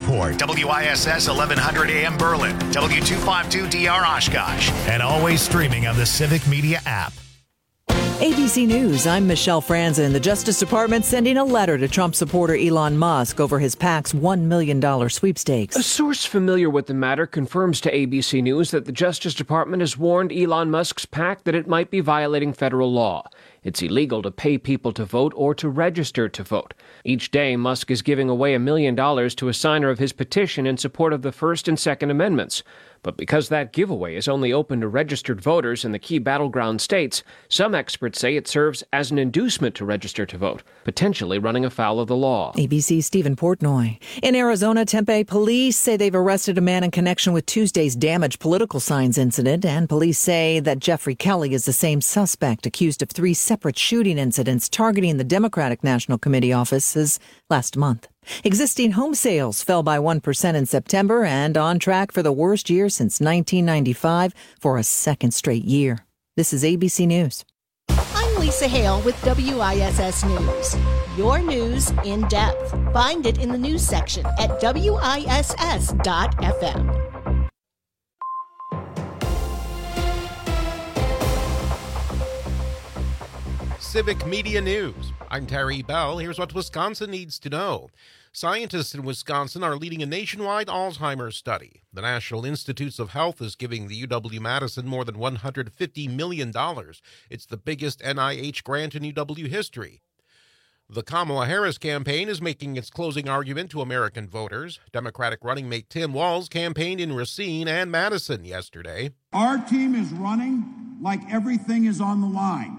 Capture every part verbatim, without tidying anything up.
Shreveport, W I S S eleven hundred A M Berlin, W two fifty-two D R Oshkosh, and always streaming on the Civic Media app. A B C News, I'm Michelle Franzen. The Justice Department sending a letter to Trump supporter Elon Musk over his PAC's one million dollars sweepstakes. A source familiar with the matter confirms to A B C News that the Justice Department has warned Elon Musk's PAC that it might be violating federal law. It's illegal to pay people to vote or to register to vote. Each day, Musk is giving away a million dollars to a signer of his petition in support of the First and Second Amendments. But because that giveaway is only open to registered voters in the key battleground states, some experts say it serves as an inducement to register to vote, potentially running afoul of the law. A B C's Stephen Portnoy. In Arizona, Tempe police say they've arrested a man in connection with Tuesday's damaged political signs incident, and police say that Jeffrey Kelly is the same suspect accused of three separate shooting incidents targeting the Democratic National Committee offices last month. Existing home sales fell by one percent in September and on track for the worst year since nineteen ninety-five for a second straight year. This is A B C News. I'm Lisa Hale with W I S S News. Your news in depth. Find it in the news section at W I S S dot F M. Civic Media News. I'm Terry Bell. Here's what Wisconsin needs to know. Scientists in Wisconsin are leading a nationwide Alzheimer's study. The National Institutes of Health is giving the U W-Madison more than one hundred fifty million dollars. It's the biggest N I H grant in U W history. The Kamala Harris campaign is making its closing argument to American voters. Democratic running mate Tim Walz campaigned in Racine and Madison yesterday. Our team is running like everything is on the line,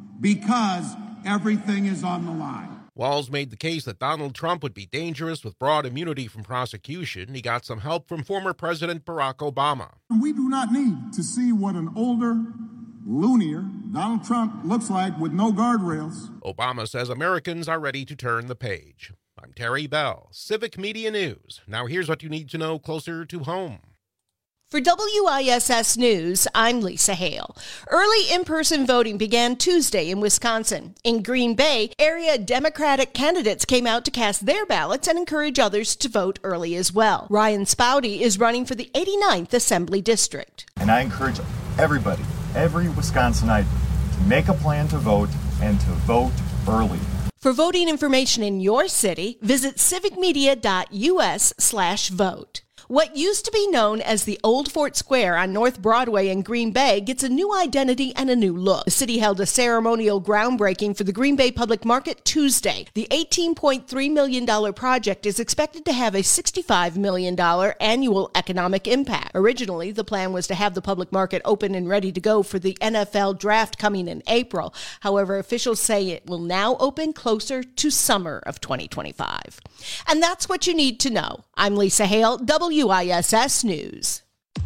because everything is on the line. Walz made the case that Donald Trump would be dangerous with broad immunity from prosecution. He got some help from former President Barack Obama. We do not need to see what an older, loonier Donald Trump looks like with no guardrails. Obama says Americans are ready to turn the page. I'm Terry Bell, Civic Media News. Now here's what you need to know closer to home. For W I S S News, I'm Lisa Hale. Early in-person voting began Tuesday in Wisconsin. In Green Bay, area Democratic candidates came out to cast their ballots and encourage others to vote early as well. Ryan Spouty is running for the eighty-ninth Assembly District. And I encourage everybody, every Wisconsinite, to make a plan to vote and to vote early. For voting information in your city, visit civicmedia.us slash vote. What used to be known as the Old Fort Square on North Broadway in Green Bay gets a new identity and a new look. The city held a ceremonial groundbreaking for the Green Bay Public Market Tuesday. The eighteen point three million dollars project is expected to have a sixty-five million dollars annual economic impact. Originally, the plan was to have the public market open and ready to go for the N F L draft coming in April. However, officials say it will now open closer to summer of twenty twenty-five. And that's what you need to know. I'm Lisa Hale, W I S S News.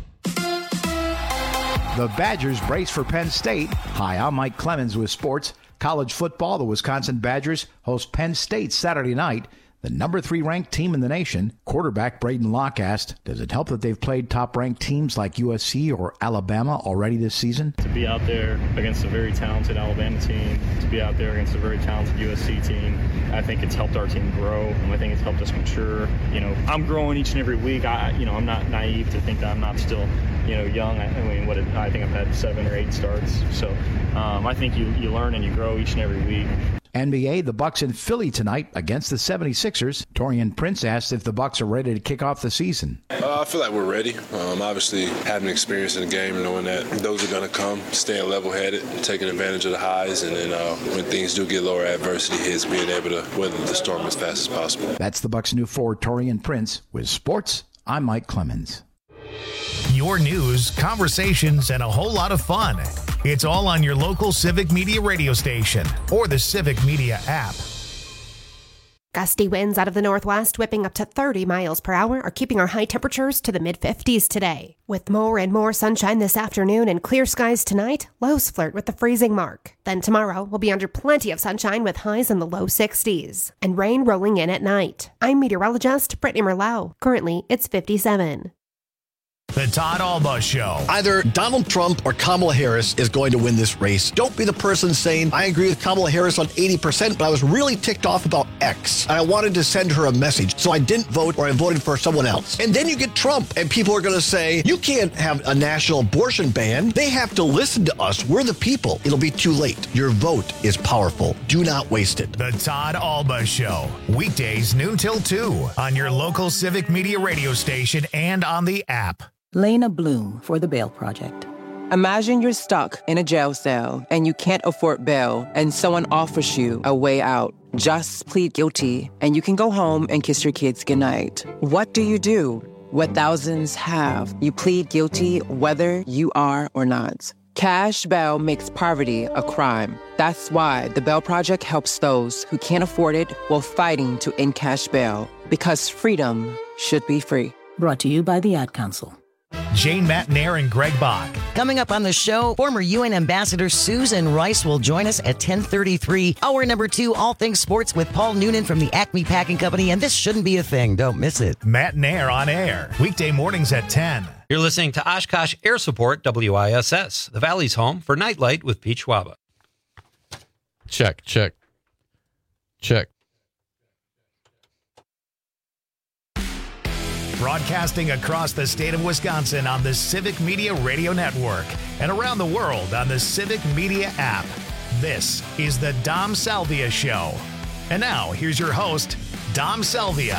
The Badgers brace for Penn State. Hi, I'm Mike Clemens with sports. College football, the Wisconsin Badgers host Penn State Saturday night. The number three ranked team in the nation. Quarterback Braden Locke asked, does it help that they've played top-ranked teams like U S C or Alabama already this season? To be out there against a very talented Alabama team, to be out there against a very talented U S C team, I think it's helped our team grow, and I think it's helped us mature. You know, I'm growing each and every week. I, you know, I'm not naive to think that I'm not still, you know, young. I, I mean, what I think I've had seven or eight starts. So um, I think you, you learn and you grow each and every week. N B A, the Bucks in Philly tonight against the seventy-sixers. Torian Prince asked if the Bucks are ready to kick off the season. Uh, I feel like we're ready. Um, obviously, having experience in the game and knowing that those are going to come, staying level-headed, taking advantage of the highs, and then uh, when things do get lower, adversity hits, being able to weather the storm as fast as possible. That's the Bucks' new forward, Torian Prince. With sports, I'm Mike Clemens. Your news, conversations, and a whole lot of fun. It's all on your local Civic Media radio station or the Civic Media app. Gusty winds out of the northwest, whipping up to thirty miles per hour, are keeping our high temperatures to the mid-fifties today. With more and more sunshine this afternoon and clear skies tonight, lows flirt with the freezing mark. Then tomorrow, we'll be under plenty of sunshine with highs in the low sixties. And rain rolling in at night. I'm meteorologist Brittany Merlot. Currently, it's fifty-seven. The Todd Alba Show. Either Donald Trump or Kamala Harris is going to win this race. Don't be the person saying, I agree with Kamala Harris on eighty percent, but I was really ticked off about X. And I wanted to send her a message, so I didn't vote or I voted for someone else. And then you get Trump, and people are going to say, you can't have a national abortion ban. They have to listen to us. We're the people. It'll be too late. Your vote is powerful. Do not waste it. The Todd Alba Show. Weekdays noon till two on your local Civic Media radio station and on the app. Lena Bloom for the Bail Project. Imagine you're stuck in a jail cell and you can't afford bail and someone offers you a way out. Just plead guilty and you can go home and kiss your kids goodnight. What do you do? What thousands have. You plead guilty whether you are or not. Cash bail makes poverty a crime. That's why the Bail Project helps those who can't afford it while fighting to end cash bail. Because freedom should be free. Brought to you by the Ad Council. Jane Matnair and Greg Bach. Coming up on the show, former U N Ambassador Susan Rice will join us at ten thirty-three. Hour number two, All Things Sports with Paul Noonan from the Acme Packing Company, and this shouldn't be a thing. Don't miss it. Matnair on air, weekday mornings at ten. You're listening to Oshkosh Air Support, W I S S, the Valley's home for Nightlight with Pete Schwaba. Check, check, check. Broadcasting across the state of Wisconsin on the Civic Media Radio Network and around the world on the Civic Media app. This is the Dom Salvia Show. And now, here's your host, Dom Salvia.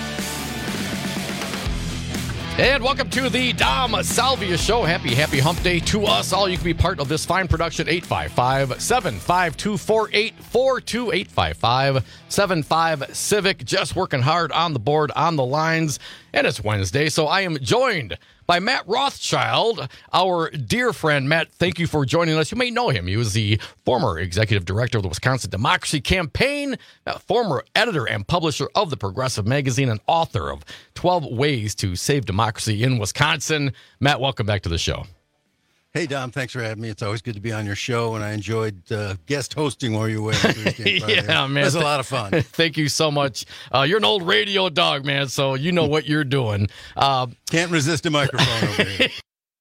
And welcome to the Dom Salvia Show. Happy, happy hump day to us all. You can be part of this fine production. eight five five, seven five two, four eight four two, eight five five, seven five, Civic. Just working hard on the board, on the lines. And it's Wednesday, so I am joined by Matt Rothschild, our dear friend. Matt, thank you for joining us. You may know him. He was the former executive director of the Wisconsin Democracy Campaign, former editor and publisher of the Progressive Magazine, and author of twelve Ways to Save Democracy in Wisconsin. Matt, welcome back to the show. Hey, Dom, thanks for having me. It's always good to be on your show, and I enjoyed uh, guest hosting while you were away. Yeah, man. It was a lot of fun. Thank you so much. Uh, you're an old radio dog, man, so you know what you're doing. Uh, Can't resist a microphone over here.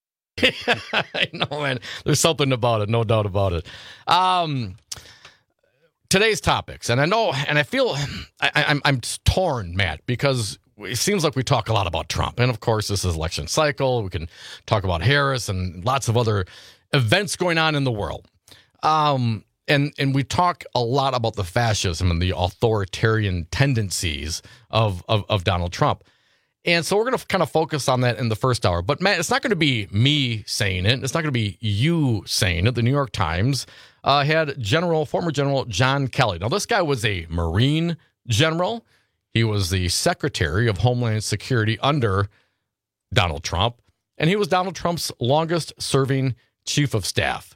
I know, man. There's something about it, no doubt about it. Um, today's topics, and I know, and I feel I, I'm, I'm torn, Matt, because it seems like we talk a lot about Trump. And, of course, this is election cycle. We can talk about Harris and lots of other events going on in the world. Um, and, and we talk a lot about the fascism and the authoritarian tendencies of, of, of Donald Trump. And so we're going to kind of focus on that in the first hour. But, Matt, it's not going to be me saying it. It's not going to be you saying it. The New York Times uh, had General, former General John Kelly. Now, this guy was a Marine general. He was the Secretary of Homeland Security under Donald Trump, and he was Donald Trump's longest-serving chief of staff.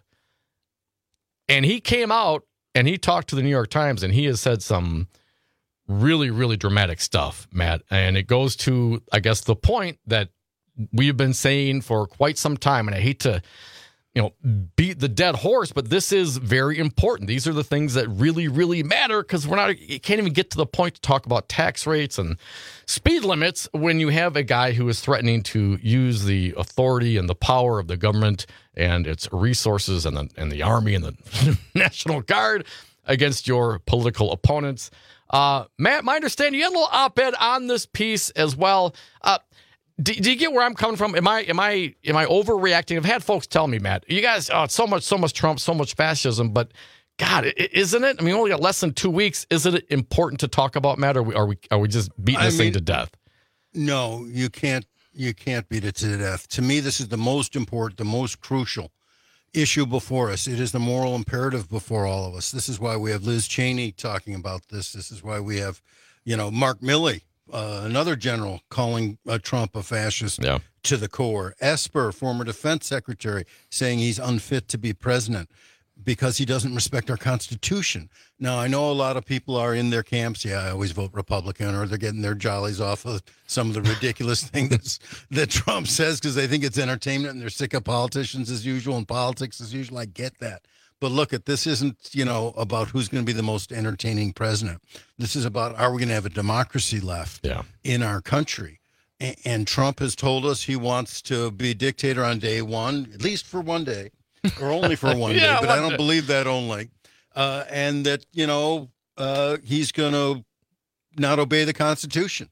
And he came out and he talked to the New York Times, and he has said some really, really dramatic stuff, Matt. And it goes to, I guess, the point that we've been saying for quite some time, and I hate to, you know, beat the dead horse, but this is very important. These are the things that really, really matter, because we're not, you can't even get to the point to talk about tax rates and speed limits when you have a guy who is threatening to use the authority and the power of the government and its resources and the, and the Army and the National Guard against your political opponents. Uh, Matt, my understanding, you had a little op-ed on this piece as well. Uh, Do, do you get where I'm coming from? Am I am I am I overreacting? I've had folks tell me, Matt, you guys, oh, it's so much, so much Trump, so much fascism, but God, isn't it? I mean, we only got less than two weeks. Isn't it important to talk about, Matt? Or are we are we, are we just beating I this mean, thing to death? No, you can't. You can't beat it to death. To me, this is the most important, the most crucial issue before us. It is the moral imperative before all of us. This is why we have Liz Cheney talking about this. This is why we have, you know, Mark Milley, Uh, another general, calling uh, Trump a fascist yeah. to the core. Esper, former defense secretary, saying he's unfit to be president because he doesn't respect our Constitution. Now, I know a lot of people are in their camps. Yeah, I always vote Republican, or they're getting their jollies off of some of the ridiculous things that Trump says because they think it's entertainment and they're sick of politicians as usual and politics as usual. I get that. But look, at this isn't, you know, about who's going to be the most entertaining president. This is about, are we going to have a democracy left yeah. in our country? And Trump has told us he wants to be dictator on day one, at least for one day, or only for one yeah, day. But one I don't day. believe that only. Uh, and that, you know, uh, he's going to not obey the Constitution.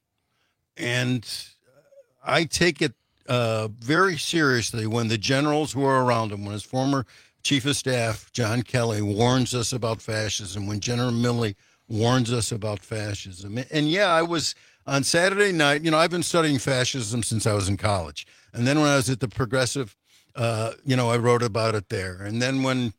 And I take it uh, very seriously when the generals who are around him, when his former chief of staff, John Kelly, warns us about fascism, when General Milley warns us about fascism. And yeah, I was on Saturday night, you know, I've been studying fascism since I was in college. And then when I was at the Progressive, uh, you know, I wrote about it there. And then when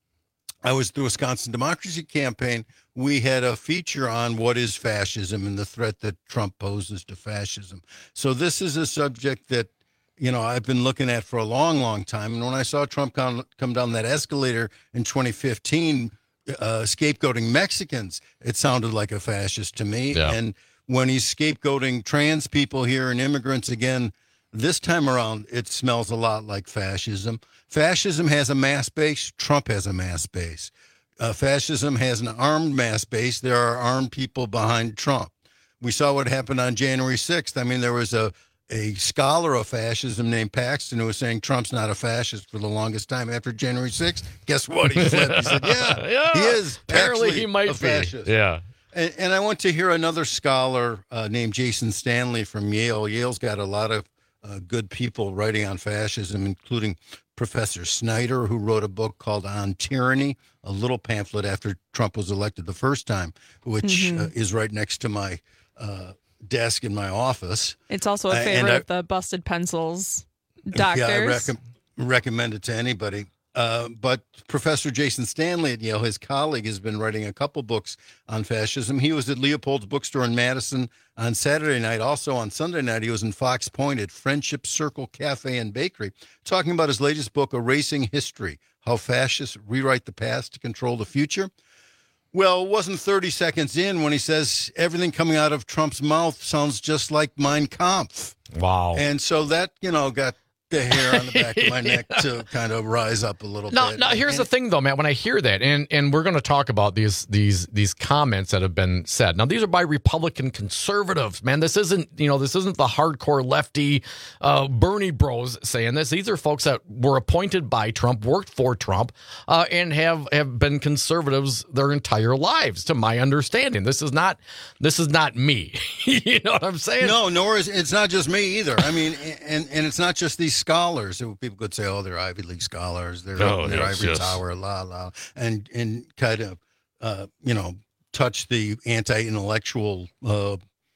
I was at the Wisconsin Democracy Campaign, we had a feature on what is fascism and the threat that Trump poses to fascism. So this is a subject that, you know, I've been looking at for a long, long time. And when I saw Trump come, come down that escalator in twenty fifteen, uh, scapegoating Mexicans, it sounded like a fascist to me. Yeah. And when he's scapegoating trans people here and immigrants again, this time around, it smells a lot like fascism. Fascism has a mass base. Trump has a mass base. Uh, fascism has an armed mass base. There are armed people behind Trump. We saw what happened on January sixth. I mean, there was a, a scholar of fascism named Paxton who was saying Trump's not a fascist for the longest time. After January sixth, guess what? He flipped. He said, yeah, yeah, he is apparently actually he might a be. fascist. Yeah. And, and I went to hear another scholar uh, named Jason Stanley from Yale. Yale's got a lot of uh, good people writing on fascism, including Professor Snyder, who wrote a book called On Tyranny, a little pamphlet after Trump was elected the first time, which Mm-hmm. uh, is right next to my uh, desk in my office. It's also a Uh, favorite and I- of the Busted Pencils doctors. Yeah, I recom- recommend it to anybody. Uh, but Professor Jason Stanley at Yale, his colleague, has been writing a couple books on fascism. He was at Leopold's Bookstore in Madison on Saturday night. Also on Sunday night, he was in Fox Point at Friendship Circle Cafe and Bakery, talking about his latest book, Erasing History, How Fascists Rewrite the Past to Control the Future. Well, it wasn't thirty seconds in when he says everything coming out of Trump's mouth sounds just like Mein Kampf. Wow. And so that, you know, got the hair on the back of my neck to kind of rise up a little Now, bit. now here's And- the thing, though, Matt. When I hear that, and and we're going to talk about these these these comments that have been said. Now, these are by Republican conservatives, man. This isn't you know this isn't the hardcore lefty uh, Bernie Bros saying this. These are folks that were appointed by Trump, worked for Trump, uh, and have have been conservatives their entire lives. To my understanding, this is not this is not me. You know what I'm saying? No, nor is it's not just me either. I mean, and and it's not just these scholars. People could say, "Oh, they're Ivy League scholars. They're Oh, they're yes, Ivory yes. Tower, la la," and and kind of, uh, you know, touch the anti-intellectual uh,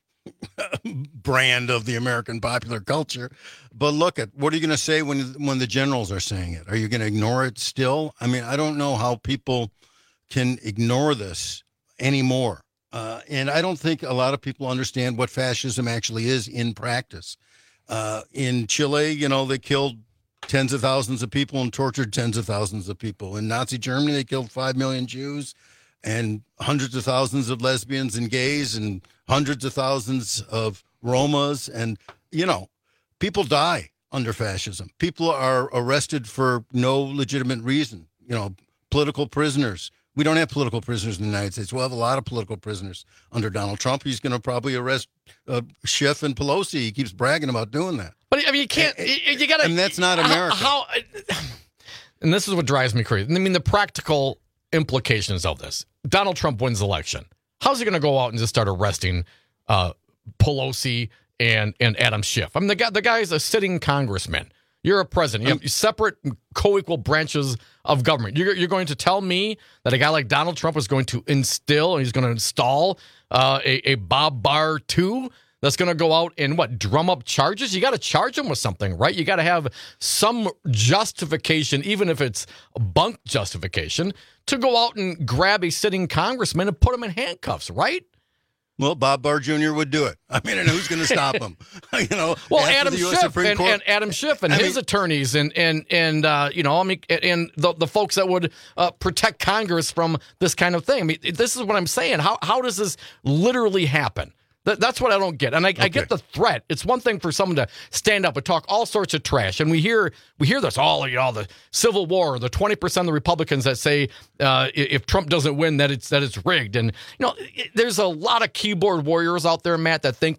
brand of the American popular culture. But look at what are you going to say when when the generals are saying it? Are you going to ignore it still? I mean, I don't know how people can ignore this anymore. Uh, and I don't think a lot of people understand what fascism actually is in practice. Uh, in Chile, you know, they killed tens of thousands of people and tortured tens of thousands of people. In Nazi Germany, they killed five million Jews and hundreds of thousands of lesbians and gays and hundreds of thousands of Romas. And, you know, people die under fascism. People are arrested for no legitimate reason, you know, political prisoners. We don't have political prisoners in the United States. We'll have a lot of political prisoners under Donald Trump. He's going to probably arrest uh, Schiff and Pelosi. He keeps bragging about doing that. But I mean, you can't. You, you got to. And that's not America. How, how? And this is what drives me crazy. I mean, the practical implications of this. Donald Trump wins the election. How's he going to go out and just start arresting uh, Pelosi and and Adam Schiff? I mean, the guy, the guy is a sitting congressman. You're a president. You have separate, co-equal branches of government. You're, you're going to tell me that a guy like Donald Trump is going to instill and he's going to install uh, a, a Bob Barr two that's going to go out and, what, drum up charges? You got to charge him with something, right? You got to have some justification, even if it's bunk justification, to go out and grab a sitting congressman and put him in handcuffs, right? Well, Bob Barr Junior would do it. I mean, and who's going to stop him? you know, Well, after Adam the U S Schiff Supreme and, Court- and Adam Schiff and I his mean- attorneys and and and uh, you know, I mean, and the the folks that would uh, protect Congress from this kind of thing. I mean, this is what I'm saying. How how does this literally happen? That, that's what I don't get. And I, I get the threat. It's one thing for someone to stand up and talk all sorts of trash. And we hear we hear this all, you know, the Civil War, the twenty percent of the Republicans that say uh, if Trump doesn't win, that it's that it's rigged. And, you know, there's a lot of keyboard warriors out there, Matt, that think that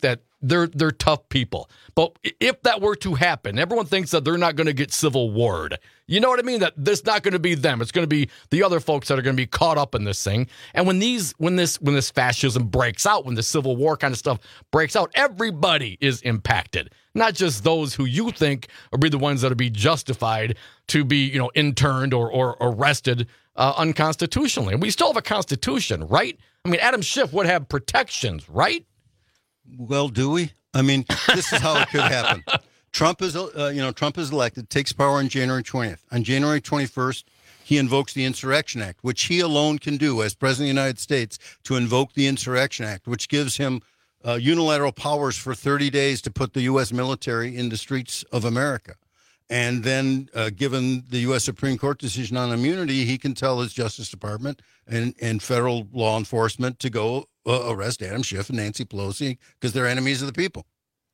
they're they're tough people. But if that were to happen, everyone thinks that they're not going to get civil warred. You know what I mean? That this not going to be them. It's going to be the other folks that are going to be caught up in this thing. And when these when this when this fascism breaks out, when the Civil War kind of stuff breaks out, everybody is impacted. Not just those who you think will be the ones that will be justified to be, you know, interned or or arrested uh, unconstitutionally. And we still have a constitution, right? I mean, Adam Schiff would have protections, right? Well, do we? I mean, this is how it could happen. Trump is, uh, you know, Trump is elected, takes power on January twentieth. On January twenty-first, he invokes the Insurrection Act, which he alone can do as President of the United States, to invoke the Insurrection Act, which gives him uh, unilateral powers for thirty days to put the U S military in the streets of America. And then, uh, given the U S Supreme Court decision on immunity, he can tell his Justice Department and, and federal law enforcement to go uh, arrest Adam Schiff and Nancy Pelosi because they're enemies of the people.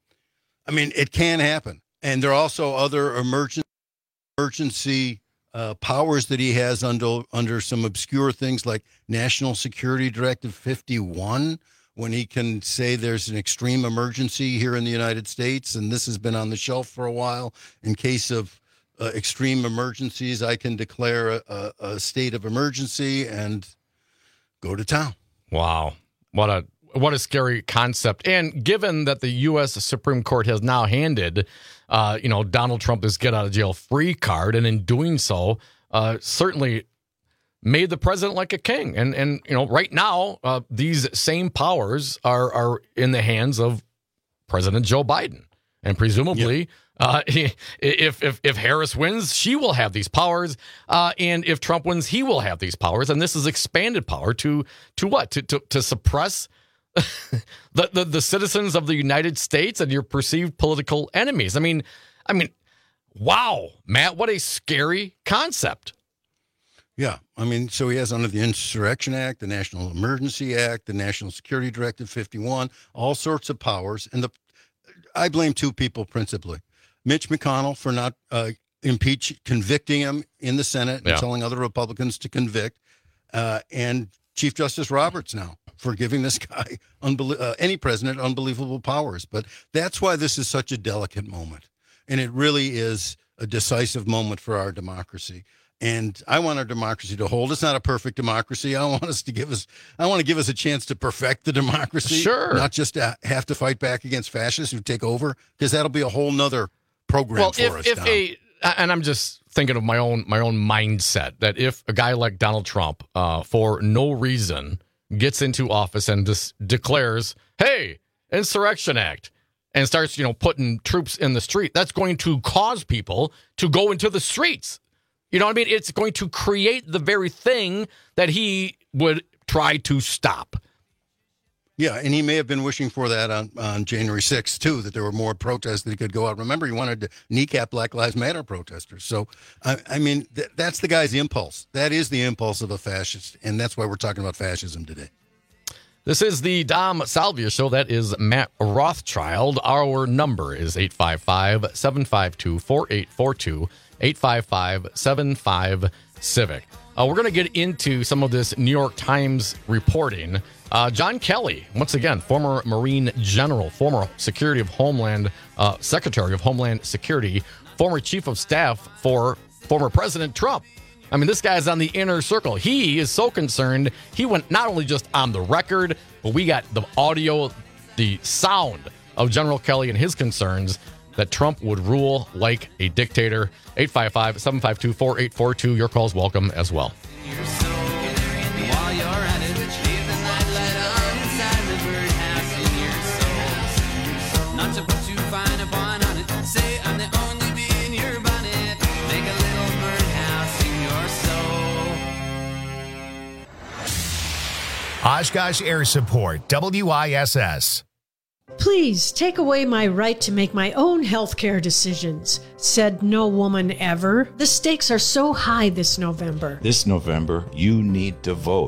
I mean, it can happen. And there are also other emergency, emergency uh, powers that he has under, under some obscure things like National Security Directive fifty-one, when he can say there's an extreme emergency here in the United States, and this has been on the shelf for a while. In case of uh, extreme emergencies, I can declare a, a, a state of emergency and go to town. Wow. What a what a scary concept. And given that the U S Supreme Court has now handed, uh, you know, Donald Trump this get out of jail free card, and in doing so, uh, certainly made the president like a king. And, and you know, right now, uh, these same powers are are in the hands of President Joe Biden. And presumably, yep. uh, if, if if Harris wins, she will have these powers. Uh, and if Trump wins, he will have these powers. And this is expanded power to to what? To to, to suppress the, the the citizens of the United States and your perceived political enemies. I mean, I mean, wow, Matt, what a scary concept. Yeah, I mean, so he has under the Insurrection Act, the National Emergency Act, the National Security Directive fifty-one, all sorts of powers. And the I blame two people principally. Mitch McConnell for not uh, impeach, convicting him in the Senate yeah. and telling other Republicans to convict, uh, and Chief Justice Roberts now for giving this guy, unbelie- uh, any president, unbelievable powers. But that's why this is such a delicate moment. And it really is a decisive moment for our democracy. And I want our democracy to hold. It's not a perfect democracy. I want us to give us, I want to give us a chance to perfect the democracy. Sure. Not just to have to fight back against fascists who take over, because that'll be a whole nother program well, for if, us. If Don. a, and I'm just thinking of my own my own mindset, that if a guy like Donald Trump, uh, for no reason, gets into office and just declares, hey, Insurrection Act, and starts, you know, putting troops in the street, that's going to cause people to go into the streets. You know what I mean? It's going to create the very thing that he would try to stop. Yeah, and he may have been wishing for that on, on January sixth, too, that there were more protests that he could go out. Remember, he wanted to kneecap Black Lives Matter protesters. So, I, I mean, th- that's the guy's impulse. That is the impulse of a fascist, and that's why we're talking about fascism today. This is the Dom Salvia Show. That is Matt Rothschild. Our number is eight five five, seven five two, four eight four two, eight five five, seven five, CIVIC. Uh, we're going to get into some of this New York Times reporting. Uh, John Kelly, once again, former Marine General, former Secretary of Homeland, uh, Secretary of Homeland Security, former Chief of Staff for former President Trump. I mean, this guy's on the inner circle. He is so concerned. He went not only just on the record, but we got the audio, the sound of General Kelly and his concerns that Trump would rule like a dictator. eight five five, seven five two, four eight four two. Your call's welcome as well. Oshkosh Air Support, W I S S. Please take away my right to make my own healthcare decisions, said no woman ever. The stakes are so high this November. This November, you need to vote.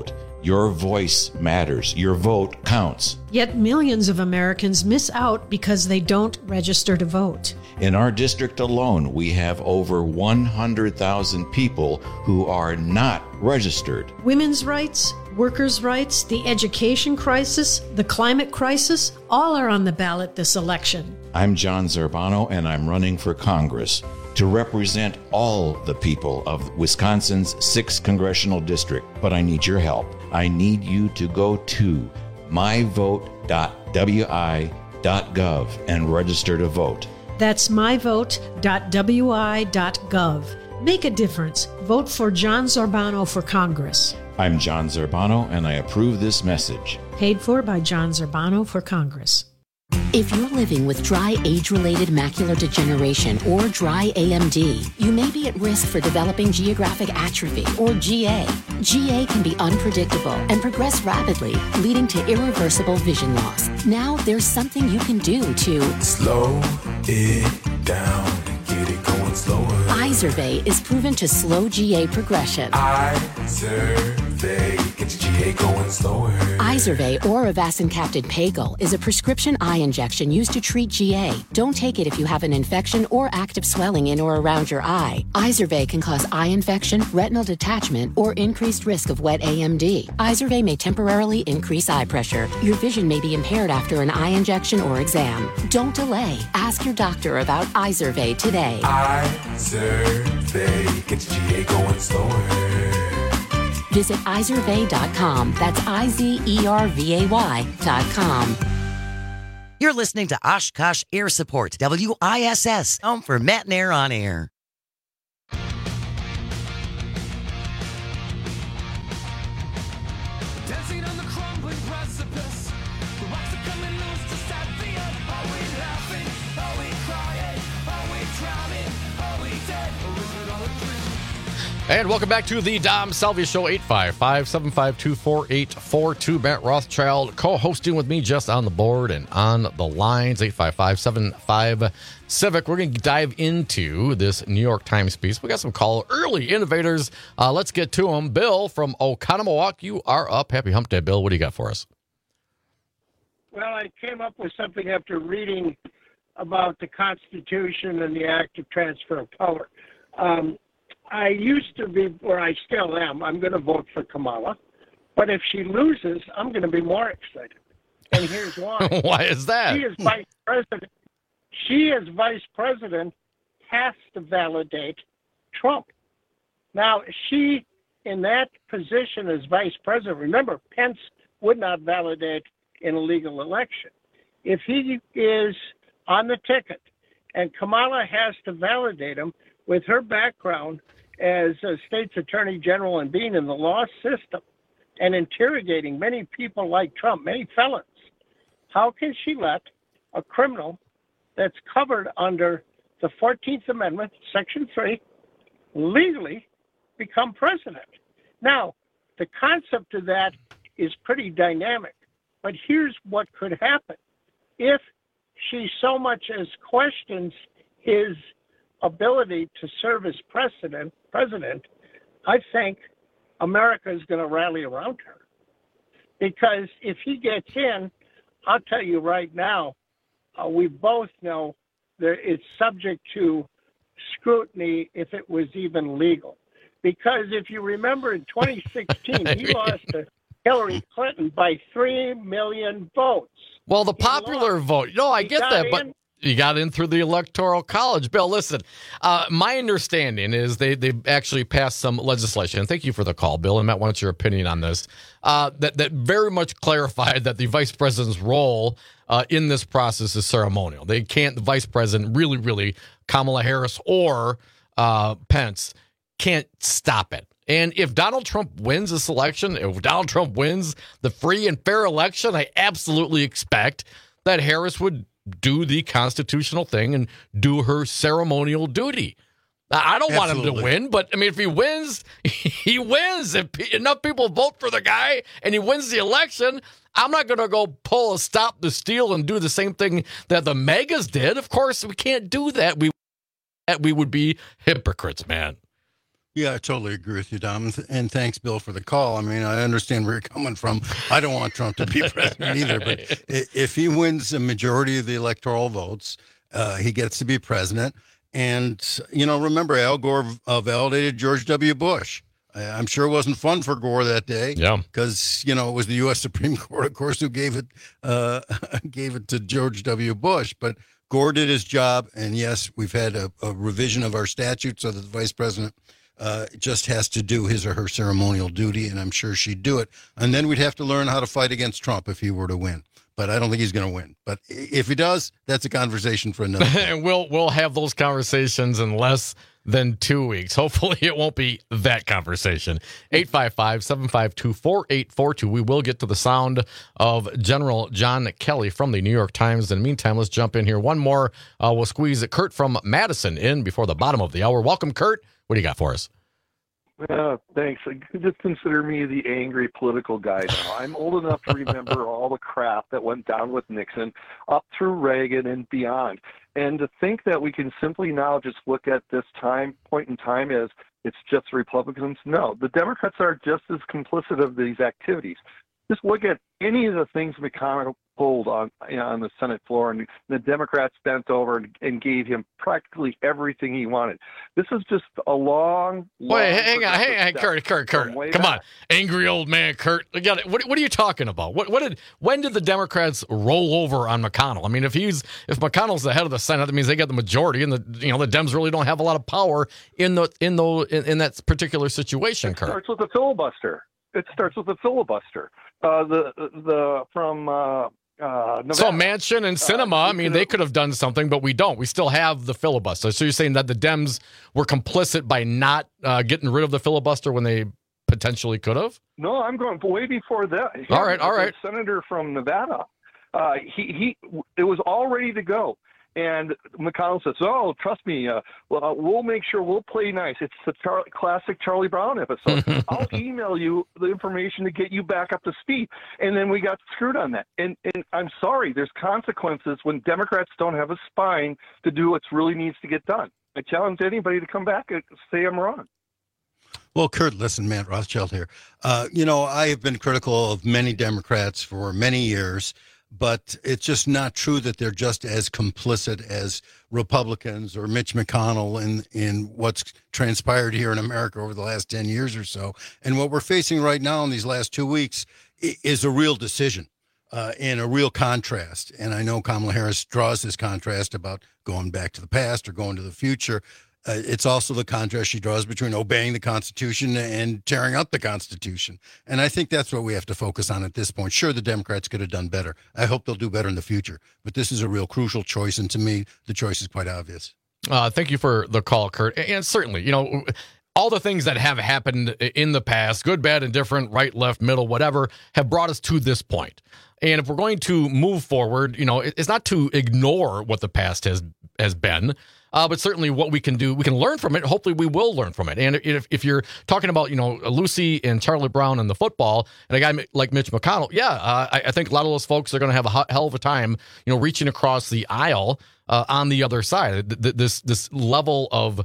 Your voice matters. Your vote counts. Yet millions of Americans miss out because they don't register to vote. In our district alone, we have over one hundred thousand people who are not registered. Women's rights, workers' rights, the education crisis, the climate crisis, all are on the ballot this election. I'm John Zerbano, and I'm running for Congress to represent all the people of Wisconsin's sixth Congressional District. But I need your help. I need you to go to my vote dot w i dot gov and register to vote. That's my vote dot w i dot gov. Make a difference. Vote for John Zerbano for Congress. I'm John Zerbano, and I approve this message. Paid for by John Zerbano for Congress. If you're living with dry age-related macular degeneration or dry A M D, you may be at risk for developing geographic atrophy or G A. G A can be unpredictable and progress rapidly, leading to irreversible vision loss. Now there's something you can do to slow it down and get it going slower. Izervay is proven to slow G A progression. Izervay gets G A going slower. Izervay or avacincaptad pagel is a prescription eye injection used to treat G A. Don't take it if you have an infection or active swelling in or around your eye. Izervay can cause eye infection, retinal detachment, or increased risk of wet A M D. Izervay may temporarily increase eye pressure. Your vision may be impaired after an eye injection or exam. Don't delay. Ask your doctor about Izervay today. Izervay gets G A going slower. Visit izervay dot com. That's I Z E R V A Y dot com. You're listening to Oshkosh Air Support, W I S S, home for Matt and Air on Air. Dancing on the crumbling precipice. The rocks are coming loose to set the earth. Are we laughing? Are we crying? Are we drowning? Are we dead? Or is it all a dream? And welcome back to the Dom Salvia Show, eight five five, seven five two, four eight four two. Matt Rothschild co-hosting with me just on the board and on the lines, eight five five, seven five, Civic. We're going to dive into this New York Times piece. We got some call early innovators. Uh, let's get to them. Bill from Oconomowoc, you are up. Happy hump day, Bill. What do you got for us? Well, I came up with something after reading about the Constitution and the Act of Transfer of Power. Um, I used to be, or I still am, I'm going to vote for Kamala. But if she loses, I'm going to be more excited. And here's why. Why is that? She is vice president. She, as vice president, has to validate Trump. Now, she, in that position as vice president, remember, Pence would not validate in a legal election. If he is on the ticket and Kamala has to validate him with her background as a state's attorney general and being in the law system and interrogating many people like Trump, many felons, how can she let a criminal that's covered under the fourteenth Amendment, Section three, legally become president? Now, the concept of that is pretty dynamic, but here's what could happen. If she so much as questions his ability to serve as president, president, I think America is going to rally around her. Because if he gets in, I'll tell you right now, uh, we both know that it's subject to scrutiny if it was even legal. Because if you remember in twenty sixteen, he lost to Hillary Clinton by three million votes. Well, the popular vote, no, I He get got that, in. but you got in through the Electoral College. Bill, listen, uh, my understanding is they, they've actually passed some legislation, and thank you for the call, Bill, and Matt, what's your opinion on this, uh, that, that very much clarified that the vice president's role uh, in this process is ceremonial. They can't, the vice president, really, really, Kamala Harris or uh, Pence, can't stop it. And if Donald Trump wins this election, if Donald Trump wins the free and fair election, I absolutely expect that Harris would do the constitutional thing and do her ceremonial duty. I don't want him to win, but I mean, if he wins, he wins. If enough people vote for the guy and he wins the election, I'm not going to go pull a stop the steal and do the same thing that the megas did. Of course, we can't do that. We we would be hypocrites, man. Yeah, I totally agree with you, Dom. And thanks, Bill, for the call. I mean, I understand where you're coming from. I don't want Trump to be president either, but if he wins a majority of the electoral votes, uh, he gets to be president. And, you know, remember, Al Gore uh, validated George W. Bush. I'm sure it wasn't fun for Gore that day. Yeah. Because, you know, it was the U S Supreme Court, of course, who gave it uh, gave it to George W. Bush. But Gore did his job. And, yes, we've had a, a revision of our statute so that the vice president uh, just has to do his or her ceremonial duty. And I'm sure she'd do it. And then we'd have to learn how to fight against Trump if he were to win. But I don't think he's going to win. But if he does, that's a conversation for another day. And we'll we'll have those conversations in less than two weeks. Hopefully it won't be that conversation. eight five five, seven five two, four eight four two. We will get to the sound of General John Kelly from the New York Times. In the meantime, let's jump in here. One more. Uh, we'll squeeze Kurt from Madison in before the bottom of the hour. Welcome, Kurt. What do you got for us? Uh, thanks. Just consider me the angry political guy now. I'm old enough to remember all the crap that went down with Nixon up through Reagan and beyond. And to think that we can simply now just look at this time point in time as it's just Republicans, no. The Democrats are just as complicit of these activities. Just look at any of the things McConnell pulled on you know, on the Senate floor, and the Democrats bent over and, and gave him practically everything he wanted. This is just a long, long Wait, hang on, hang on, Kurt, Kurt, Kurt, come on, angry old man, Kurt. What, what are you talking about? What, what did, when did the Democrats roll over on McConnell? I mean, if he's, if McConnell's the head of the Senate, that means they got the majority, and the, you know, the Dems really don't have a lot of power in the, in the, in, in that particular situation. It Kurt. starts with a filibuster. It starts with a filibuster. Uh, the the from uh, uh, Nevada. So Manchin and Sinema, uh, I mean, they could have done something, but we don't. We still have the filibuster. So you're saying that the Dems were complicit by not uh, getting rid of the filibuster when they potentially could have? No, I'm going way before that. All right, all right. The senator from Nevada, uh, he he, it was all ready to go. And McConnell says, "Oh, trust me. Uh, well, uh, we'll make sure we'll play nice. It's the Char- classic Charlie Brown episode. I'll email you the information to get you back up to speed." And then we got screwed on that. And, and I'm sorry, there's consequences when Democrats don't have a spine to do what really needs to get done. I challenge anybody to come back and say I'm wrong. Well, Kurt, listen, Matt Rothschild here. Uh, you know, I have been critical of many Democrats for many years. But it's just not true that they're just as complicit as Republicans or Mitch McConnell in, in what's transpired here in America over the last ten years or so. And what we're facing right now in these last two weeks is a real decision uh, and a real contrast. And I know Kamala Harris draws this contrast about going back to the past or going to the future. Uh, it's also the contrast she draws between obeying the Constitution and tearing up the Constitution. And I think that's what we have to focus on at this point. Sure, the Democrats could have done better. I hope they'll do better in the future. But this is a real crucial choice, and to me, the choice is quite obvious. Uh, thank you for the call, Kurt. And certainly, you know, all the things that have happened in the past, good, bad, indifferent, right, left, middle, whatever, have brought us to this point. And if we're going to move forward, you know, it's not to ignore what the past has has been, uh, but certainly what we can do, we can learn from it. Hopefully we will learn from it. And if, if you're talking about, you know, Lucy and Charlie Brown and the football, and a guy like Mitch McConnell, yeah, uh, I, I think a lot of those folks are going to have a hell of a time, you know, reaching across the aisle uh, on the other side. This, this level of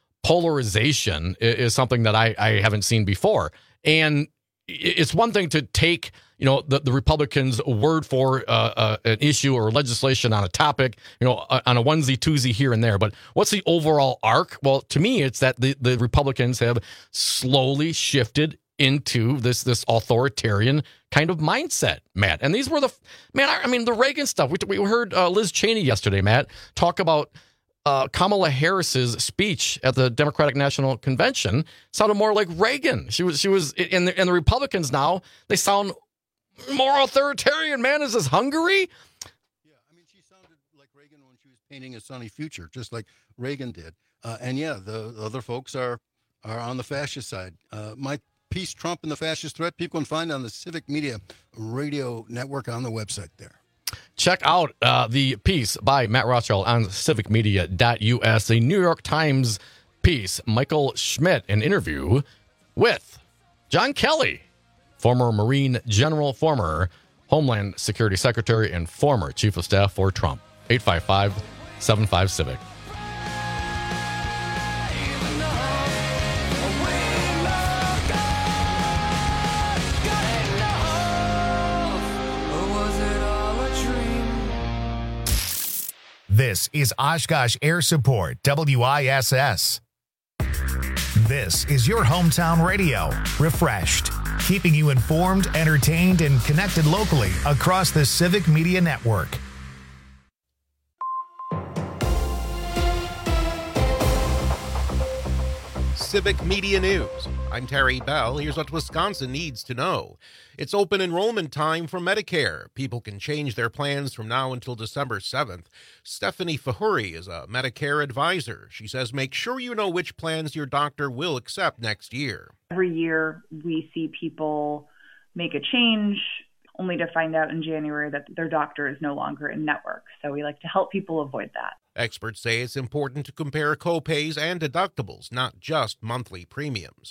polarization is something that I, I haven't seen before. And it's one thing to take, you know, the, the Republicans' word for uh, uh, an issue or legislation on a topic, you know, uh, on a onesie twosie here and there. But what's the overall arc? Well, to me, it's that the, the Republicans have slowly shifted into this this authoritarian kind of mindset, Matt. And these were the, man, I, I mean, the Reagan stuff. We, we heard uh, Liz Cheney yesterday, Matt, talk about Uh, Kamala Harris's speech at the Democratic National Convention sounded more like Reagan. She was, she was, and the, and the Republicans now, they sound more authoritarian. Man, is this Hungary? Yeah, I mean, she sounded like Reagan when she was painting a sunny future, just like Reagan did. Uh, and yeah, the other folks are are on the fascist side. Uh, my piece, Trump and the Fascist Threat, people can find on the Civic Media Radio Network on the website there. Check out uh, the piece by Matt Rothschild on civic media dot U S, the New York Times piece. Michael Schmidt, an interview with John Kelly, former Marine General, former Homeland Security Secretary, and former Chief of Staff for Trump. eight five five, seven five, civic. Away This is Oshkosh Air Support, W I S S. This is your hometown radio, refreshed, keeping you informed, entertained, and connected locally across the Civic Media Network. Civic Media News. I'm Terry Bell. Here's what Wisconsin needs to know. It's open enrollment time for Medicare. People can change their plans from now until December seventh. Stephanie Fahuri is a Medicare advisor. She says make sure you know which plans your doctor will accept next year. Every year we see people make a change only to find out in January that their doctor is no longer in network. So we like to help people avoid that. Experts say it's important to compare copays and deductibles, not just monthly premiums.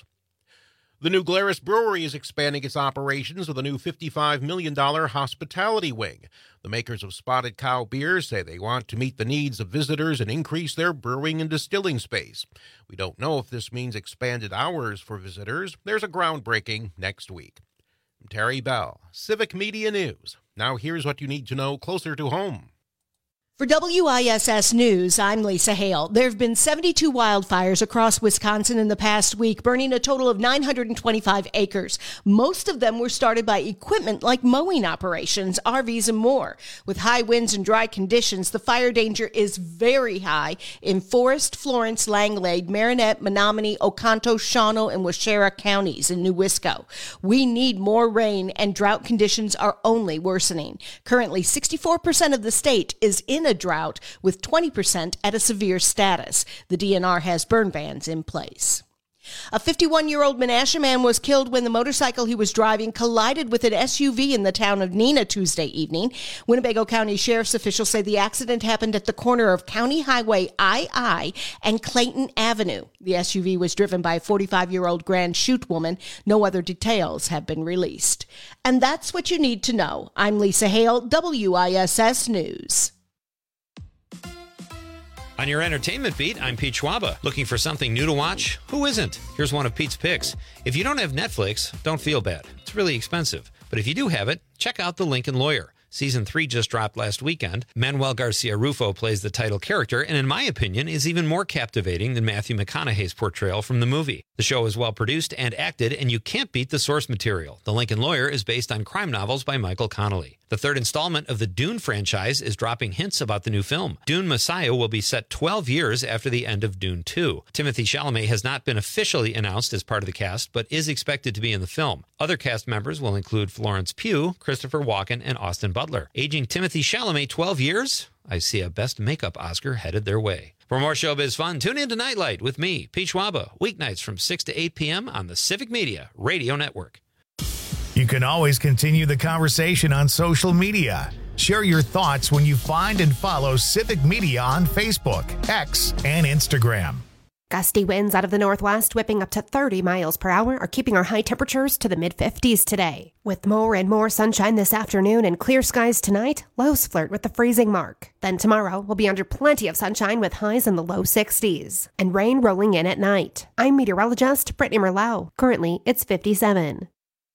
The New Glarus Brewery is expanding its operations with a new fifty-five million dollars hospitality wing. The makers of Spotted Cow beers say they want to meet the needs of visitors and increase their brewing and distilling space. We don't know if this means expanded hours for visitors. There's a groundbreaking next week. I'm Terry Bell, Civic Media News. Now here's what you need to know closer to home. For W I S S News, I'm Lisa Hale. There have been seventy-two wildfires across Wisconsin in the past week, burning a total of nine hundred twenty-five acres. Most of them were started by equipment like mowing operations, R Vs, and more. With high winds and dry conditions, the fire danger is very high in Forest, Florence, Langlade, Marinette, Menominee, Oconto, Shawano, and Waushara counties in New Wisco. We need more rain, and drought conditions are only worsening. Currently, sixty-four percent of the state is in a drought, with twenty percent at a severe status. The D N R has burn bans in place. A fifty-one-year-old Menasha man was killed when the motorcycle he was driving collided with an S U V in the town of Neenah Tuesday evening. Winnebago County Sheriff's officials say the accident happened at the corner of County Highway I I and Clayton Avenue. The S U V was driven by a forty-five-year-old Grand Chute woman. No other details have been released. And that's what you need to know. I'm Lisa Hale, W I S S News. On your entertainment beat, I'm Pete Schwaba. Looking for something new to watch? Who isn't? Here's one of Pete's picks. If you don't have Netflix, don't feel bad. It's really expensive. But if you do have it, check out The Lincoln Lawyer. Season three just dropped last weekend. Manuel Garcia Rufo plays the title character, and in my opinion, is even more captivating than Matthew McConaughey's portrayal from the movie. The show is well produced and acted, and you can't beat the source material. The Lincoln Lawyer is based on crime novels by Michael Connelly. The third installment of the Dune franchise is dropping hints about the new film. Dune Messiah will be set twelve years after the end of Dune two. Timothée Chalamet has not been officially announced as part of the cast, but is expected to be in the film. Other cast members will include Florence Pugh, Christopher Walken, and Austin Butler. Aging Timothée Chalamet twelve years? I see a Best Makeup Oscar headed their way. For more showbiz fun, tune in to Nightlight with me, Pete Schwaba, weeknights from six to eight p.m. on the Civic Media Radio Network. You can always continue the conversation on social media. Share your thoughts when you find and follow Civic Media on Facebook, X, and Instagram. Gusty winds out of the northwest, whipping up to thirty miles per hour, are keeping our high temperatures to the mid fifties today. With more and more sunshine this afternoon and clear skies tonight, lows flirt with the freezing mark. Then tomorrow, we'll be under plenty of sunshine with highs in the low sixties. And rain rolling in at night. I'm meteorologist Brittany Merlot. Currently, it's fifty-seven.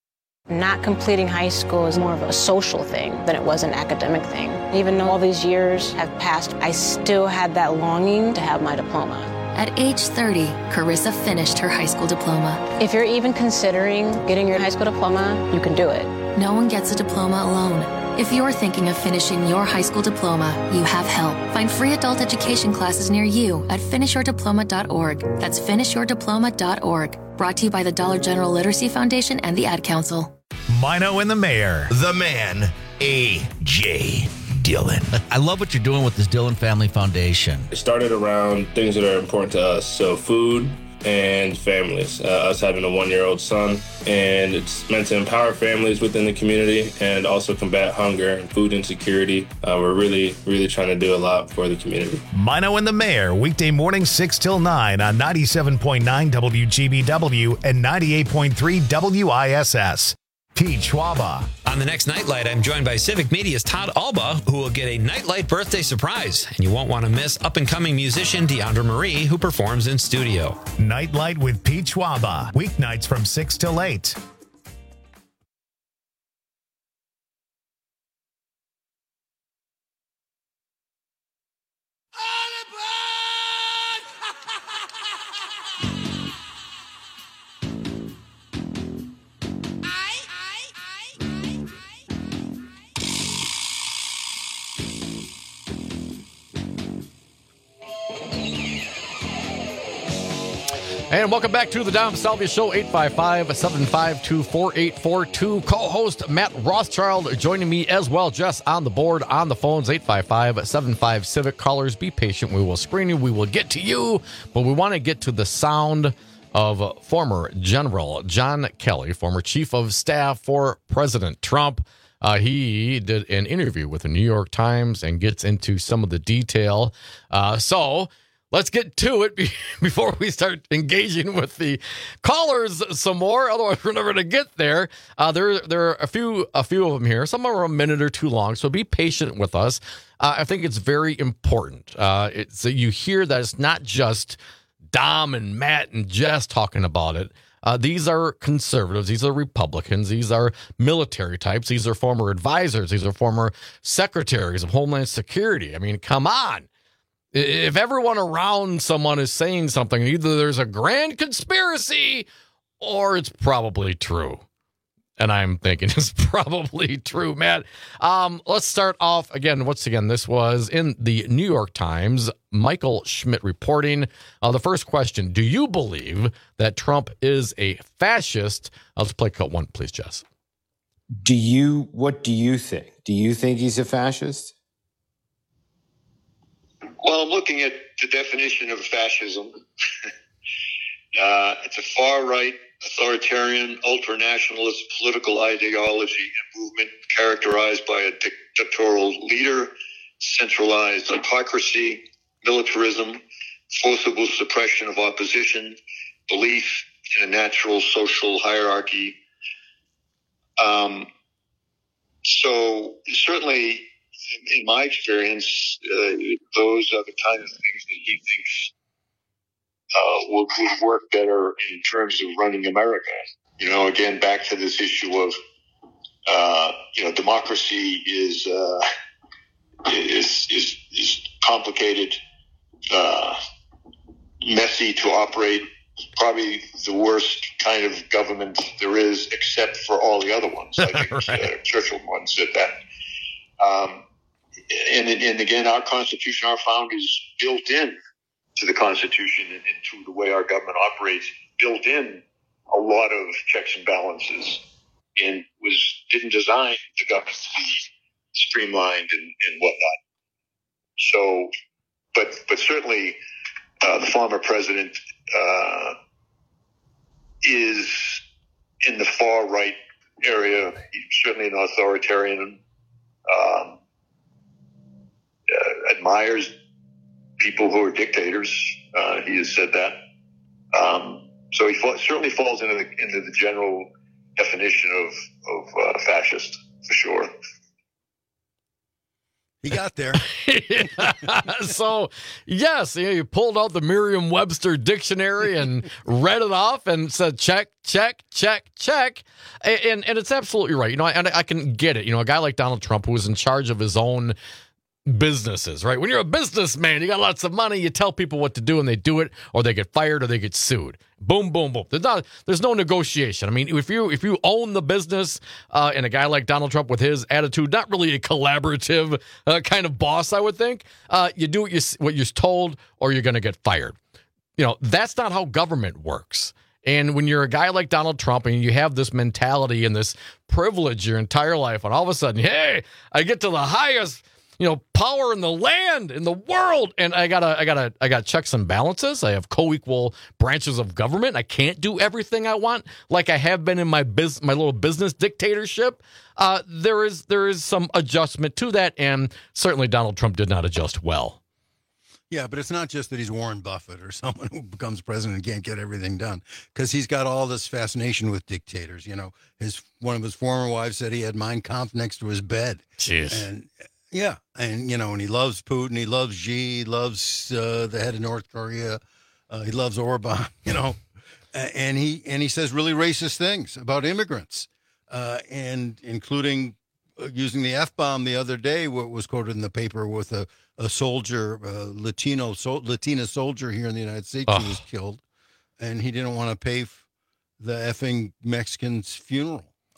Not completing high school is more of a social thing than it was an academic thing. Even though all these years have passed, I still had that longing to have my diploma. At age thirty, Carissa finished her high school diploma. If you're even considering getting your high school diploma, you can do it. No one gets a diploma alone. If you're thinking of finishing your high school diploma, you have help. Find free adult education classes near you at finish your diploma dot org. That's finish your diploma dot org. Brought to you by the Dollar General Literacy Foundation and the Ad Council. Mino and the Mayor. The man, A J Dillon. I love what you're doing with this Dillon Family Foundation. It started around things that are important to us. So food and families. Uh, us having a one-year-old son. And it's meant to empower families within the community and also combat hunger and food insecurity. Uh, we're really, really trying to do a lot for the community. Mino and the Mayor, weekday mornings six till nine on ninety-seven point nine W G B W and ninety-eight point three W I S S. Pete Schwaba. On the next Nightlight, I'm joined by Civic Media's Todd Alba, who will get a Nightlight birthday surprise. And you won't want to miss up-and-coming musician Deandra Marie, who performs in studio. Nightlight with Pete Schwaba. Weeknights from six till eight. And welcome back to the Dom Salvia Show, eight five five, seven five two, four eight four two. Co-host Matt Rothschild joining me as well, just on the board, on the phones, eight five five, seven five, Civic. Callers, be patient. We will screen you. We will get to you. But we want to get to the sound of former General John Kelly, former Chief of Staff for President Trump. Uh, he did an interview with the New York Times and gets into some of the detail. Uh, so... Let's get to it before we start engaging with the callers some more. Otherwise, we're never going to get there. Uh, there, there are a few, a few of them here. Some are a minute or two long, so be patient with us. Uh, I think it's very important. Uh, it's that you hear that it's not just Dom and Matt and Jess talking about it. Uh, these are conservatives. These are Republicans. These are military types. These are former advisors. These are former secretaries of Homeland Security. I mean, come on. If everyone around someone is saying something, either there's a grand conspiracy or it's probably true. And I'm thinking it's probably true, Matt. Um, let's start off again. Once again, this was in the New York Times. Michael Schmidt reporting. Uh, the first question: do you believe that Trump is a fascist? Uh, let's play cut one, please, Jess. Do you? What do you think? Do you think he's a fascist? Well, I'm looking at the definition of fascism. uh, it's a far-right, authoritarian, ultranationalist political ideology and movement characterized by a dictatorial leader, centralized autocracy, militarism, forcible suppression of opposition, belief in a natural social hierarchy. Um, so certainly, in my experience, uh, those are the kind of things that he thinks uh, would, would work better in terms of running America. You know, again, back to this issue of, uh, you know, democracy is uh, is, is is complicated, uh, messy to operate. Probably the worst kind of government there is, except for all the other ones. I think right. uh, Churchill once said that. Um, And, and again, our Constitution, our founders built in to the Constitution and, and to the way our government operates, built in a lot of checks and balances, and was didn't design the government to be streamlined and, and whatnot. So, but but certainly, uh, the former president uh, is in the far right area. He's certainly an authoritarian. Um, Uh, admires people who are dictators. Uh, he has said that. Um, so he fa- certainly falls into the, into the general definition of, of uh, fascist, for sure. He got there. So, yes, you, know, you pulled out the Merriam-Webster dictionary and read it off and said, check, check, check, check. And, and, and it's absolutely right. You know, and I, I can get it. You know, a guy like Donald Trump, who was in charge of his own businesses, right? When you're a businessman, you got lots of money, you tell people what to do and they do it, or they get fired or they get sued. Boom, boom, boom. There's not, there's no negotiation. I mean, if you if you own the business, uh, and a guy like Donald Trump with his attitude, not really a collaborative uh, kind of boss, I would think, uh, you do what, you, what you're told or you're going to get fired. You know, that's not how government works. And when you're a guy like Donald Trump and you have this mentality and this privilege your entire life, and all of a sudden, hey, I get to the highest, you know, power in the land, in the world, and I gotta, I gotta, I got checks and balances. I have co-equal branches of government. I can't do everything I want, like I have been in my biz, my little business dictatorship. Uh, there is, there is some adjustment to that, and certainly Donald Trump did not adjust well. Yeah, but it's not just that he's Warren Buffett or someone who becomes president and can't get everything done, because he's got all this fascination with dictators. You know, his one of his former wives said he had Mein Kampf next to his bed. Jeez. And yeah, and you know, and he loves Putin, he loves Xi, he loves uh, the head of North Korea, uh, he loves Orban. You know, and he and he says really racist things about immigrants, uh, and including using the F-bomb the other day, what was quoted in the paper with a, a soldier, a Latino, so, Latina soldier here in the United States oh. who was killed, and he didn't want to pay f- the effing Mexican's funeral.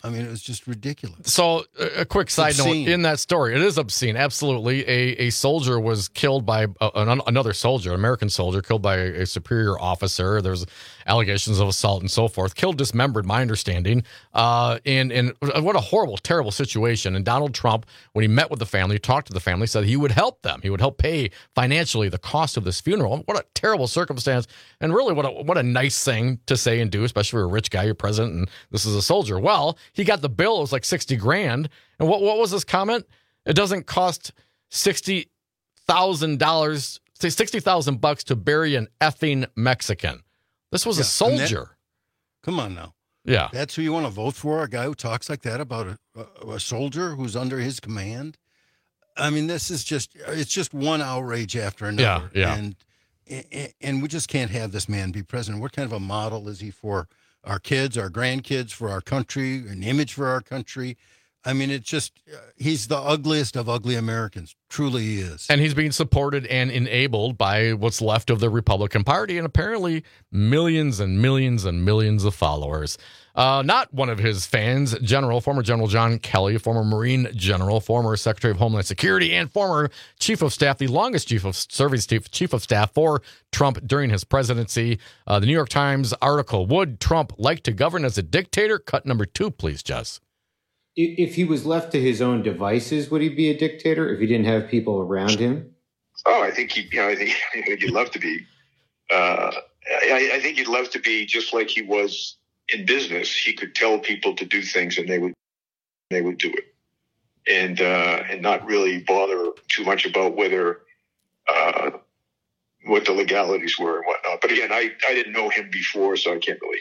I mean, it was just ridiculous. So, a a quick side obscene. note in that story, it is obscene. Absolutely, a a soldier was killed by a, an, another soldier, an American soldier, killed by a, a superior officer. There's allegations of assault and so forth. Killed, dismembered, my understanding. Uh, and and what a horrible, terrible situation. And Donald Trump, when he met with the family, talked to the family, said he would help them. He would help pay financially the cost of this funeral. What a terrible circumstance, and really, what a what a nice thing to say and do, especially for a rich guy, you're president, and this is a soldier. Well, he got the bill. It was like sixty grand. And what, what was this comment? It doesn't cost sixty thousand dollars, say sixty thousand bucks to bury an effing Mexican. This was Yeah, a soldier. and that- come on now. Yeah. That's who you want to vote for? A guy who talks like that about a, a, a soldier who's under his command? I mean, this is just, it's just one outrage after another. Yeah, yeah. And, and, and we just can't have this man be president. What kind of a model is he for our kids, our grandkids, for our country, an image for our country? I mean, it's just, uh, he's the ugliest of ugly Americans. Truly he is. And he's being supported and enabled by what's left of the Republican Party and apparently millions and millions and millions of followers. Uh, not one of his fans, General, former General John Kelly, former Marine General, former Secretary of Homeland Security, and former Chief of Staff, the longest Chief of Service Chief, Chief of Staff for Trump during his presidency. Uh, the New York Times article, Would Trump like to govern as a dictator? Cut number two, please, Jess. If he was left to his own devices, would he be a dictator if he didn't have people around him? Oh, I think he. You know, I think, I think he'd love to be. Uh, I, I think he'd love to be just like he was in business. He could tell people to do things, and they would they would do it, and uh, and not really bother too much about whether uh, what the legalities were and whatnot. But again, I I didn't know him before, so I can't really.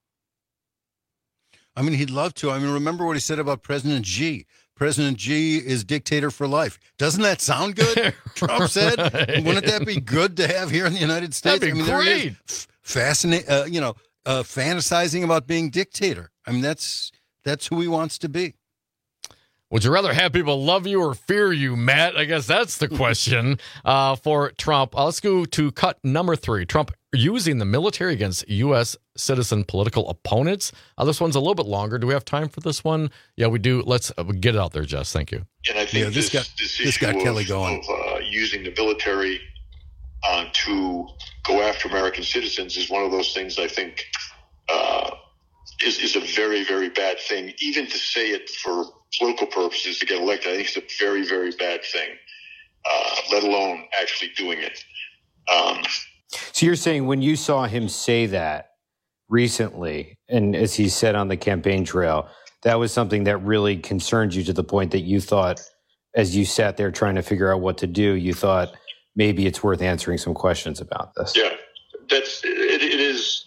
I mean, he'd love to. I mean, remember what he said about President Xi. President Xi is dictator for life. Doesn't that sound good? Trump said. Right. Wouldn't that be good to have here in the United States? That'd be I mean, there he is, great. f- fascinating. Uh, you know, uh, fantasizing about being dictator. I mean, that's that's who he wants to be. Would you rather have people love you or fear you, Matt? I guess that's the question uh, for Trump. Uh, let's go to cut number three. Trump using the military against U S citizen political opponents. Uh, this one's a little bit longer. Do we have time for this one? Yeah, we do. Let's uh, get it out there, Jess. Thank you. And I think Yeah, this this, got- this, this issue got of, Kelly going. of uh, using the military uh, to go after American citizens is one of those things I think uh, is, is a very, very bad thing. Even to say it for political purposes to get elected, I think it's a very, very bad thing, uh, let alone actually doing it. Um, So you're saying when you saw him say that recently, and as he said on the campaign trail, that was something that really concerned you to the point that you thought, as you sat there trying to figure out what to do, you thought maybe it's worth answering some questions about this. Yeah, that's it, it is.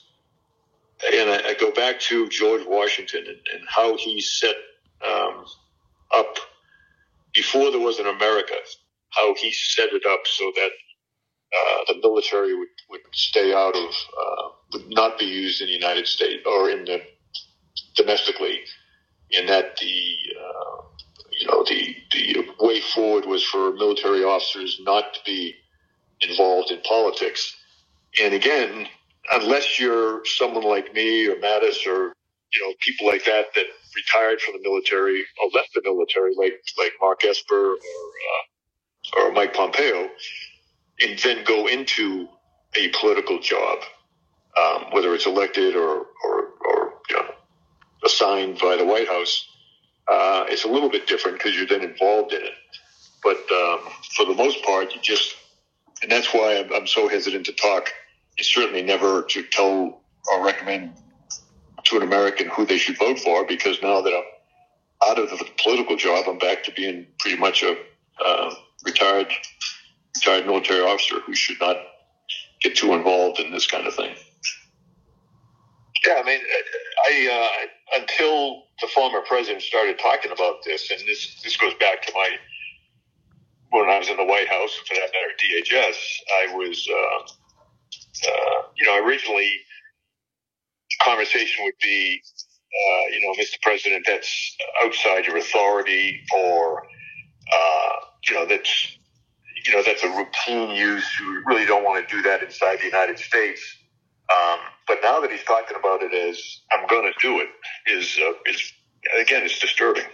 And I, I go back to George Washington and, and how he set um, up before there was an America, how he set it up so that uh, the military would, would stay out of, uh, would not be used in the United States or in the domestically, and that the, uh, you know, the, the way forward was for military officers not to be involved in politics. And again, unless you're someone like me or Mattis or, you know, people like that that retired from the military or left the military, like like Mark Esper or uh, or Mike Pompeo, and then go into a political job, um, whether it's elected or or, or you know, assigned by the White House, uh, it's a little bit different because you're then involved in it. But um, for the most part, you just, and that's why I'm, I'm so hesitant to talk. It's certainly never to tell or recommend to an American who they should vote for, because now that I'm out of the political job, I'm back to being pretty much a uh, retired retired military officer who should not get too involved in this kind of thing. Yeah, I mean, I uh, until the former president started talking about this, and this this goes back to my when I was in the White House, for that matter, D H S. I was, uh, uh, you know, originally conversation would be, uh, you know, Mister President, that's outside your authority, or uh, you know, that's you know, that's a routine use. You really don't want to do that inside the United States. Um, but now that he's talking about it as I'm going to do it, is uh, is again, it's disturbing.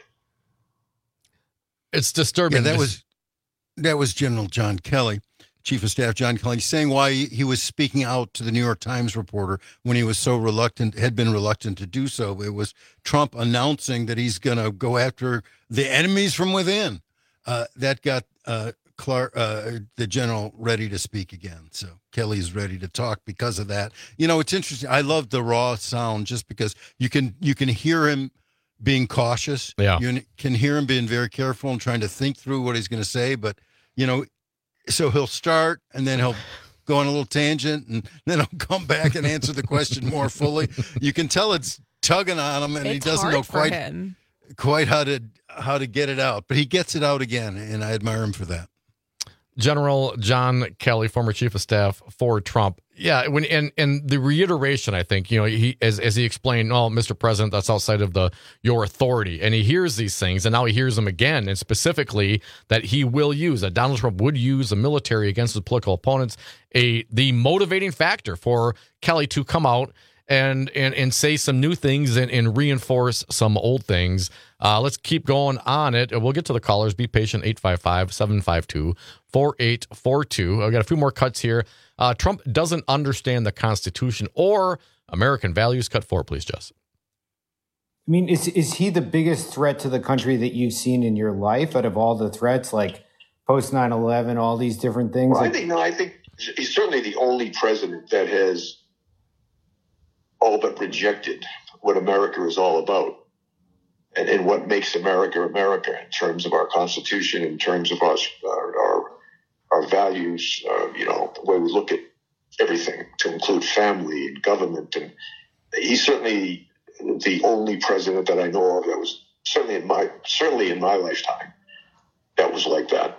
It's disturbing. Yeah, that was that was General John Kelly, Chief of Staff John Kelly, saying why he was speaking out to the New York Times reporter when he was so reluctant, had been reluctant to do so. It was Trump announcing that he's going to go after the enemies from within. Uh, that got uh, Clark, uh, the general ready to speak again. So Kelly's ready to talk because of that. You know, it's interesting. I love the raw sound just because you can you can hear him being cautious. Yeah. You can hear him being very careful and trying to think through what he's going to say. But, you know, so he'll start and then he'll go on a little tangent and then he'll come back and answer the question more fully. You can tell it's tugging on him and it's he doesn't hard know for quite him. quite how to how to get it out. But he gets it out again, and I admire him for that. General John Kelly, former chief of staff for Trump. Yeah, when and and the reiteration, I think, you know, he as as he explained, oh, Mister President, that's outside of the your authority. And he hears these things, and now he hears them again, and specifically that he will use, that Donald Trump would use the military against his political opponents, a the motivating factor for Kelly to come out and and and say some new things and, and reinforce some old things. Uh, let's keep going on it. We'll get to the callers. Be patient, eight five five, seven five two, four eight four two. I've got a few more cuts here. Uh, Trump doesn't understand the Constitution or American values. Cut four, please, Jess. I mean, is is he the biggest threat to the country that you've seen in your life out of all the threats, like post nine eleven, all these different things? Well, like- I think, no, I think he's certainly the only president that has all but rejected what America is all about and, and what makes America America in terms of our Constitution, in terms of our our, our, our values, uh, you know, the way we look at everything to include family and government. And he's certainly the only president that I know of that was certainly in my certainly in my lifetime that was like that.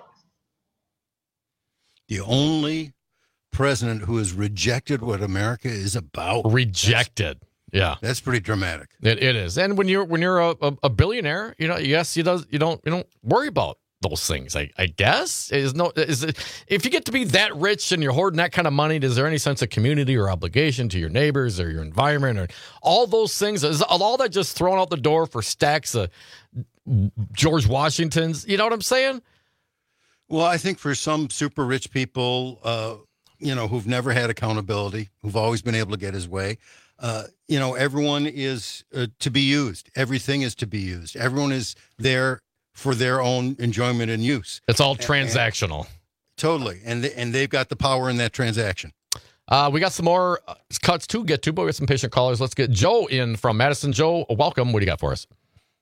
The only president who has rejected what America is about. Rejected. That's, yeah. That's pretty dramatic. It, it is. And when you're when you're a, a, a billionaire, you know, yes, you does you don't you don't worry about those things. I, I guess is no is it, if you get to be that rich and you're hoarding that kind of money, is there any sense of community or obligation to your neighbors or your environment or all those things? Is all that just thrown out the door for stacks of George Washingtons? You know what I'm saying? Well, I think for some super rich people, uh, you know, who've never had accountability, who've always been able to get his way, uh, you know, everyone is uh, to be used. Everything is to be used. Everyone is there for their own enjoyment and use. It's all transactional. And, totally. And, they, and they've got the power in that transaction. Uh, we got some more cuts to get to, but we got some patient callers. Let's get Joe in from Madison. Joe, welcome. What do you got for us?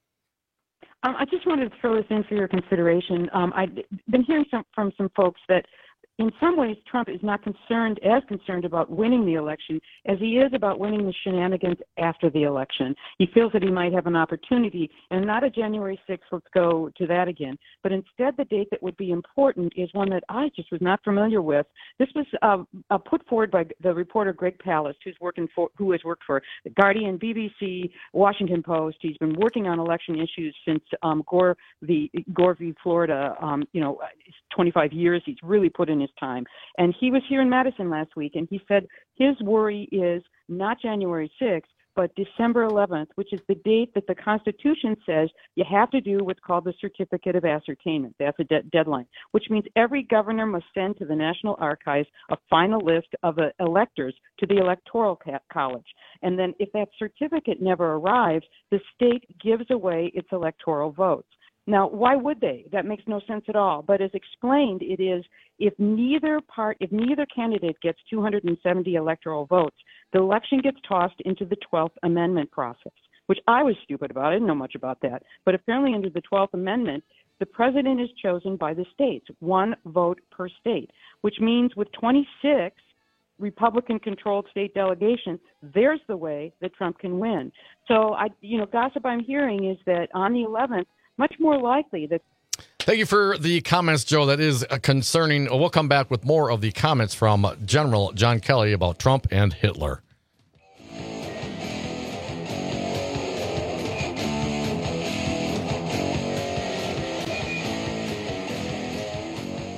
Um, I just wanted to throw this in for your consideration. Um, I've been hearing some, from some folks that in some ways Trump is not concerned, as concerned about winning the election as he is about winning the shenanigans after the election. He feels that he might have an opportunity, and not a January sixth, let's go to that again, but instead the date that would be important is one that I just was not familiar with. This was uh, uh, put forward by the reporter Greg Palast, who's working for, who has worked for The Guardian, B B C, Washington Post. He's been working on election issues since um, Gore v. Gore v. Florida, um, you know, twenty-five years. He's really put in his time. And he was here in Madison last week, and he said his worry is not January sixth, but December eleventh, which is the date that the Constitution says you have to do what's called the Certificate of Ascertainment. That's a de- deadline, which means every governor must send to the National Archives a final list of uh, electors to the Electoral ca- College. And then if that certificate never arrives, the state gives away its electoral votes. Now, why would they? That makes no sense at all. But as explained, it is if neither part, if neither candidate gets two hundred seventy electoral votes, the election gets tossed into the twelfth Amendment process, which I was stupid about. I didn't know much about that. But apparently under the twelfth Amendment, the president is chosen by the states, one vote per state, which means with twenty-six Republican-controlled state delegations, there's the way that Trump can win. So, I, you know, gossip I'm hearing is that on the eleventh, much more likely that. Thank you for the comments, Joe. That is concerning. We'll come back with more of the comments from General John Kelly about Trump and Hitler.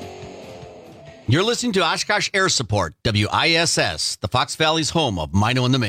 You're listening to Oshkosh Air Support, W I S S, the Fox Valley's home of Mino and the Mayor.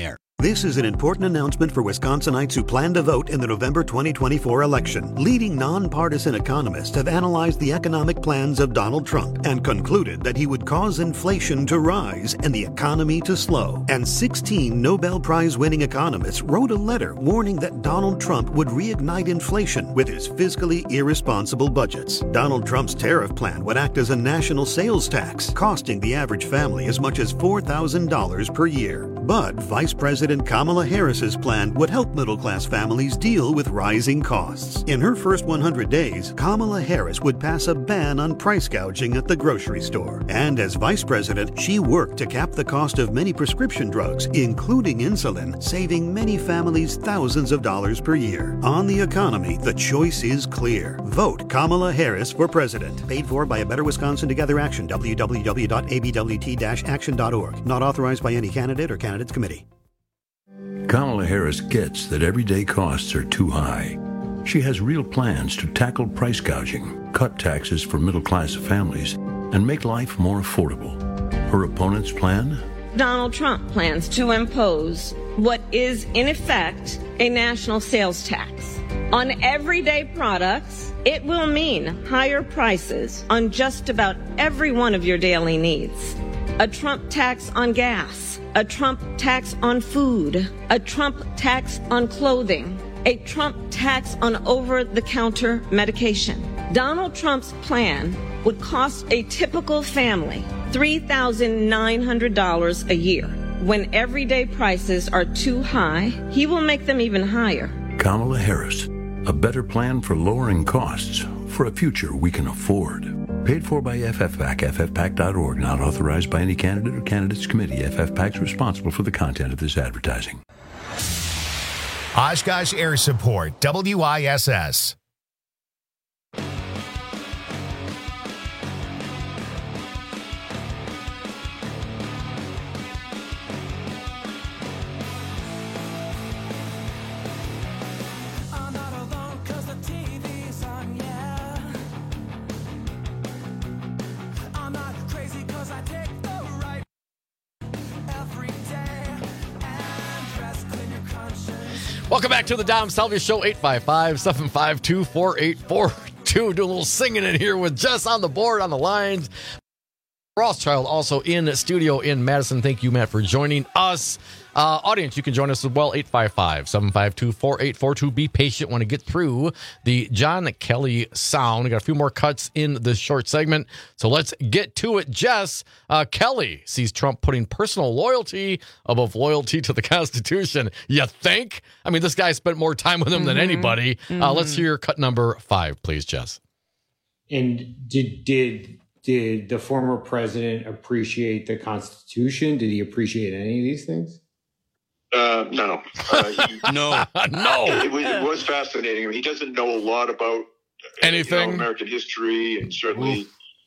This is an important announcement for Wisconsinites who plan to vote in the November twenty twenty-four election. Leading nonpartisan economists have analyzed the economic plans of Donald Trump and concluded that he would cause inflation to rise and the economy to slow. And sixteen Nobel Prize-winning economists wrote a letter warning that Donald Trump would reignite inflation with his fiscally irresponsible budgets. Donald Trump's tariff plan would act as a national sales tax, costing the average family as much as four thousand dollars per year. But Vice President Kamala Harris's plan would help middle-class families deal with rising costs. In her first one hundred days, Kamala Harris would pass a ban on price gouging at the grocery store. And as vice president, she worked to cap the cost of many prescription drugs, including insulin, saving many families thousands of dollars per year. On the economy, the choice is clear. Vote Kamala Harris for president. Paid for by A Better Wisconsin Together Action, w w w dot a b w t dash action dot org. Not authorized by any candidate or candidates committee. Kamala Harris gets that everyday costs are too high. She has real plans to tackle price gouging, cut taxes for middle-class families, and make life more affordable. Her opponent's plan? Donald Trump plans to impose what is, in effect, a national sales tax. On everyday products, it will mean higher prices on just about every one of your daily needs. A Trump tax on gas, a Trump tax on food, a Trump tax on clothing, a Trump tax on over-the-counter medication. Donald Trump's plan would cost a typical family three thousand nine hundred dollars a year. When everyday prices are too high, he will make them even higher. Kamala Harris, a better plan for lowering costs for a future we can afford. Paid for by F F PAC, f f pac dot org, not authorized by any candidate or candidates committee. F F PAC is responsible for the content of this advertising. Oshkosh Air Support, W I S S. Welcome back to the Dom Salvia Show, eight five five, seven five two, four eight four two. Do a little singing in here with Jess on the board, on the lines. Rothschild also in studio in Madison. Thank you, Matt, for joining us. Uh, audience, you can join us as well, eight five five, seven five two, four eight four two. Be patient when we get through the John Kelly sound. We got a few more cuts in this short segment, so let's get to it. Jess, uh, Kelly sees Trump putting personal loyalty above loyalty to the Constitution. You think? I mean, this guy spent more time with him mm-hmm. than anybody. Mm-hmm. Uh, let's hear cut number five, please, Jess. And did did did the former president appreciate the Constitution? Did he appreciate any of these things? Uh, no. Uh, he, no. no. It was, it was fascinating. I mean, he doesn't know a lot about anything, you know, American history, and certainly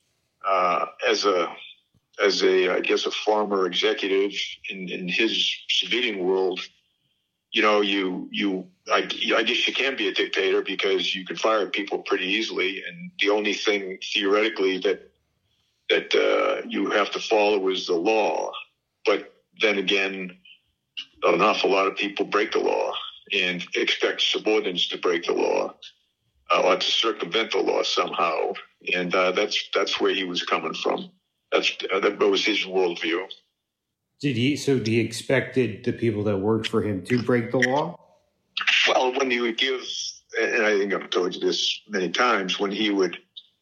uh, as a as a I guess a former executive in, in his civilian world, you know, you you I, I guess you can be a dictator because you can fire people pretty easily, and the only thing theoretically that that uh, you have to follow is the law. But then again, an awful lot of people break the law and expect subordinates to break the law uh, or to circumvent the law somehow. And uh, that's that's where he was coming from. That's uh, that was his worldview. Did he? So he expected the people that worked for him to break the law? Well, when he would give, and I think I've told you this many times, when he would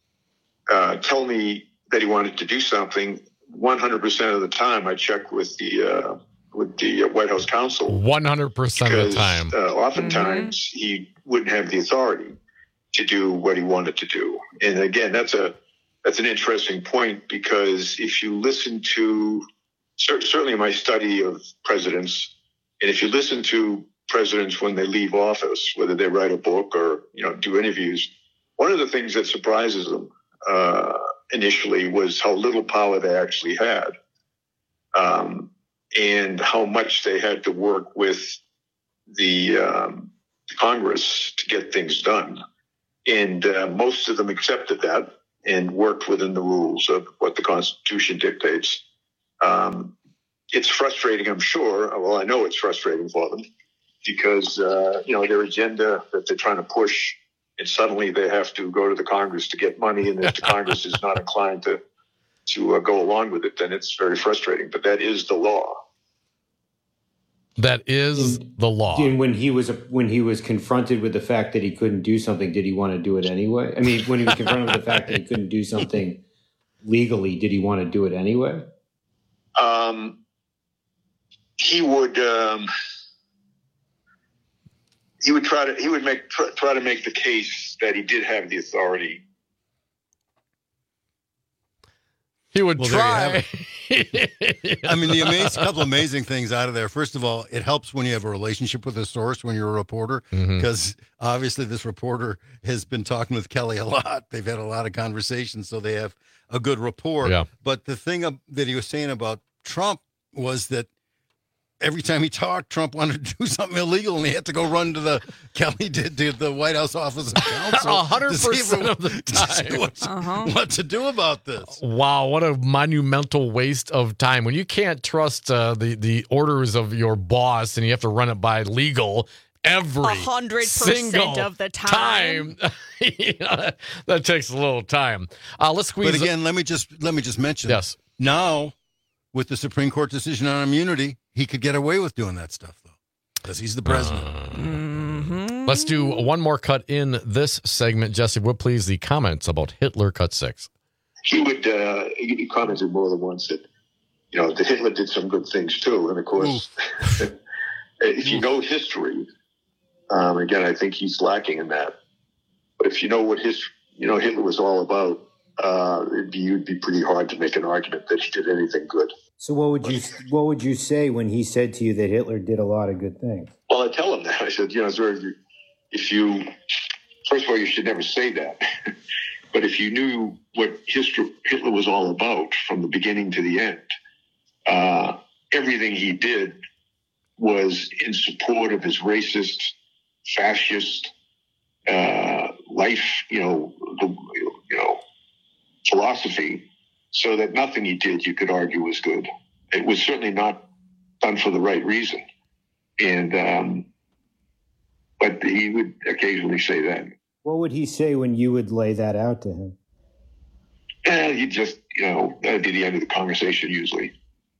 uh, tell me that he wanted to do something, one hundred percent of the time I check with the uh, with the White House counsel. one hundred percent of the time. Uh, oftentimes mm-hmm. he wouldn't have the authority to do what he wanted to do. And again, that's a that's an interesting point, because if you listen to, certainly my study of presidents, and if you listen to presidents when they leave office, whether they write a book or, you know, do interviews, one of the things that surprises them uh, initially was how little power they actually had. Um, and how much they had to work with the um, Congress to get things done. And uh, most of them accepted that and worked within the rules of what the Constitution dictates. Um, it's frustrating, I'm sure. Well, I know it's frustrating for them because, uh, you know, their agenda that they're trying to push, and suddenly they have to go to the Congress to get money, and if the Congress is not inclined to to uh, go along with it, then it's very frustrating. But that is the law. That is the law. And when he was when he was confronted with the fact that he couldn't do something, did he want to do it anyway? I mean, when he was confronted with the fact that he couldn't do something legally, did he want to do it anyway? Um, he would. Um, he would try to. He would make try, try to make the case that he did have the authority. He would well, try. I mean, the amazing couple amazing things out of there. First of all, it helps when you have a relationship with a source when you're a reporter, because mm-hmm. obviously this reporter has been talking with Kelly a lot. They've had a lot of conversations, so they have a good rapport. Yeah. But the thing that he was saying about Trump was that every time he talked, Trump wanted to do something illegal, and he had to go run to the Kelly did to the White House Office of Counsel. A hundred percent of the time, what, uh-huh. what to do about this? Wow, what a monumental waste of time when you can't trust uh, the the orders of your boss, and you have to run it by legal every a hundred percent of the time. time. You know, that, that takes a little time. Uh, let's squeeze. But again, up. let me just let me just mention. Yes. Now, with the Supreme Court decision on immunity, he could get away with doing that stuff, though, because he's the president. Uh, mm-hmm. Let's do one more cut in this segment. Jesse Wood, please, the comments about Hitler cut six. He would, uh, he commented more than once that, you know, that Hitler did some good things, too. And, of course, if you know history, um, again, I think he's lacking in that. But if you know what his, you know, Hitler was all about, uh, it'd be, it'd be pretty hard to make an argument that he did anything good. So what would you what would you say when he said to you that Hitler did a lot of good things? Well, I tell him that. I said, you know, sir, if you, first of all, you should never say that. But if you knew what history, Hitler was all about from the beginning to the end, uh, everything he did was in support of his racist, fascist uh, life, you know, the, you know, philosophy. So that nothing he did, you could argue, was good. It was certainly not done for the right reason. And, um, but he would occasionally say that. What would he say when you would lay that out to him? Eh, he just, you know, that'd be the end of the conversation usually.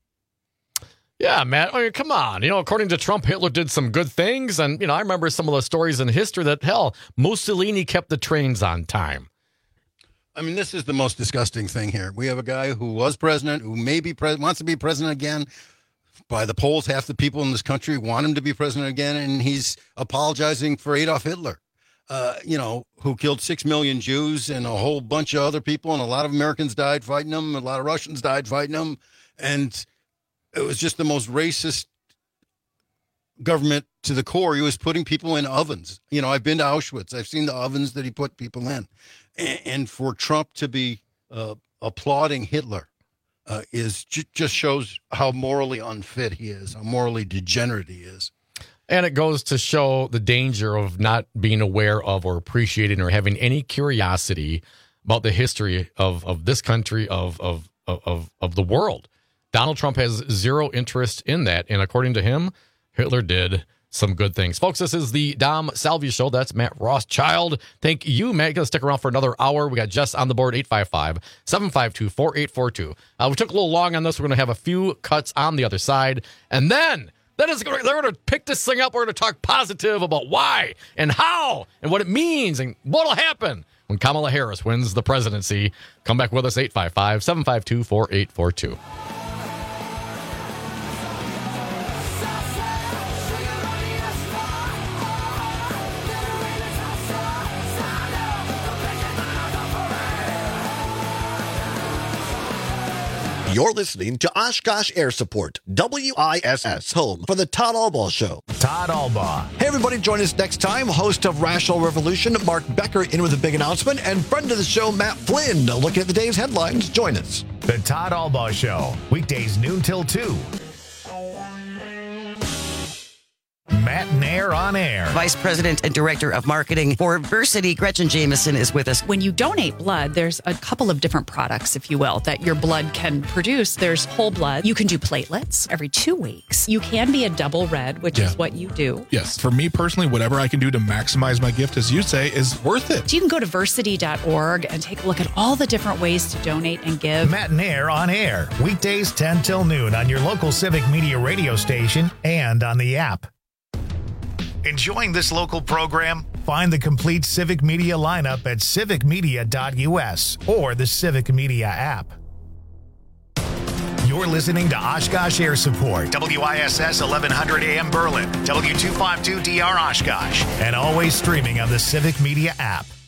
Yeah, Matt, I mean, come on. You know, according to Trump, Hitler did some good things. And, you know, I remember some of the stories in history that, hell, Mussolini kept the trains on time. I mean, this is the most disgusting thing here. We have a guy who was president, who may be pre- wants to be president again. By the polls, half the people in this country want him to be president again, and he's apologizing for Adolf Hitler, uh, you know, who killed six million Jews and a whole bunch of other people, and a lot of Americans died fighting him, a lot of Russians died fighting him, and it was just the most racist government to the core. He was putting people in ovens. You know, I've been to Auschwitz. I've seen the ovens that he put people in. And for Trump to be uh, applauding Hitler uh, is ju- just shows how morally unfit he is, how morally degenerate he is. And it goes to show the danger of not being aware of or appreciating or having any curiosity about the history of, of this country, of, of, of, of the world. Donald Trump has zero interest in that. And according to him, Hitler did some good things. Folks, this is the Dom Salvia Show. That's Matt Rothschild. Thank you, Matt. Gonna stick around for another hour. We got Jess on the board, eight five five, seven five two, four eight four two. Uh, we took a little long on this. We're going to have a few cuts on the other side. And then, then it's gonna, they're going to pick this thing up. We're going to talk positive about why and how and what it means and what will happen when Kamala Harris wins the presidency. Come back with us, eight five five, seven five two, four eight four two. You're listening to Oshkosh Air Support, W I S S, home for the Todd Albaugh Show. Todd Albaugh. Hey, everybody, join us next time. Host of Rational Revolution, Mark Becker, in with a big announcement, and friend of the show, Matt Flynn, looking at the day's headlines. Join us. The Todd Albaugh Show, weekdays noon till two. Matt Nair on Air. Vice President and Director of Marketing for Versity, Gretchen Jameson, is with us. When you donate blood, there's a couple of different products, if you will, that your blood can produce. There's whole blood. You can do platelets every two weeks. You can be a double red, which Yeah. is what you do. Yes. For me personally, whatever I can do to maximize my gift, as you say, is worth it. So you can go to versity dot org and take a look at all the different ways to donate and give. Matt Nair on Air, weekdays ten till noon on your local Civic Media radio station and on the app. Enjoying this local program? Find the complete Civic Media lineup at civic media dot u s or the Civic Media app. You're listening to Oshkosh Air Support, W I S S eleven hundred A M Berlin, W two fifty-two D R Oshkosh, and always streaming on the Civic Media app.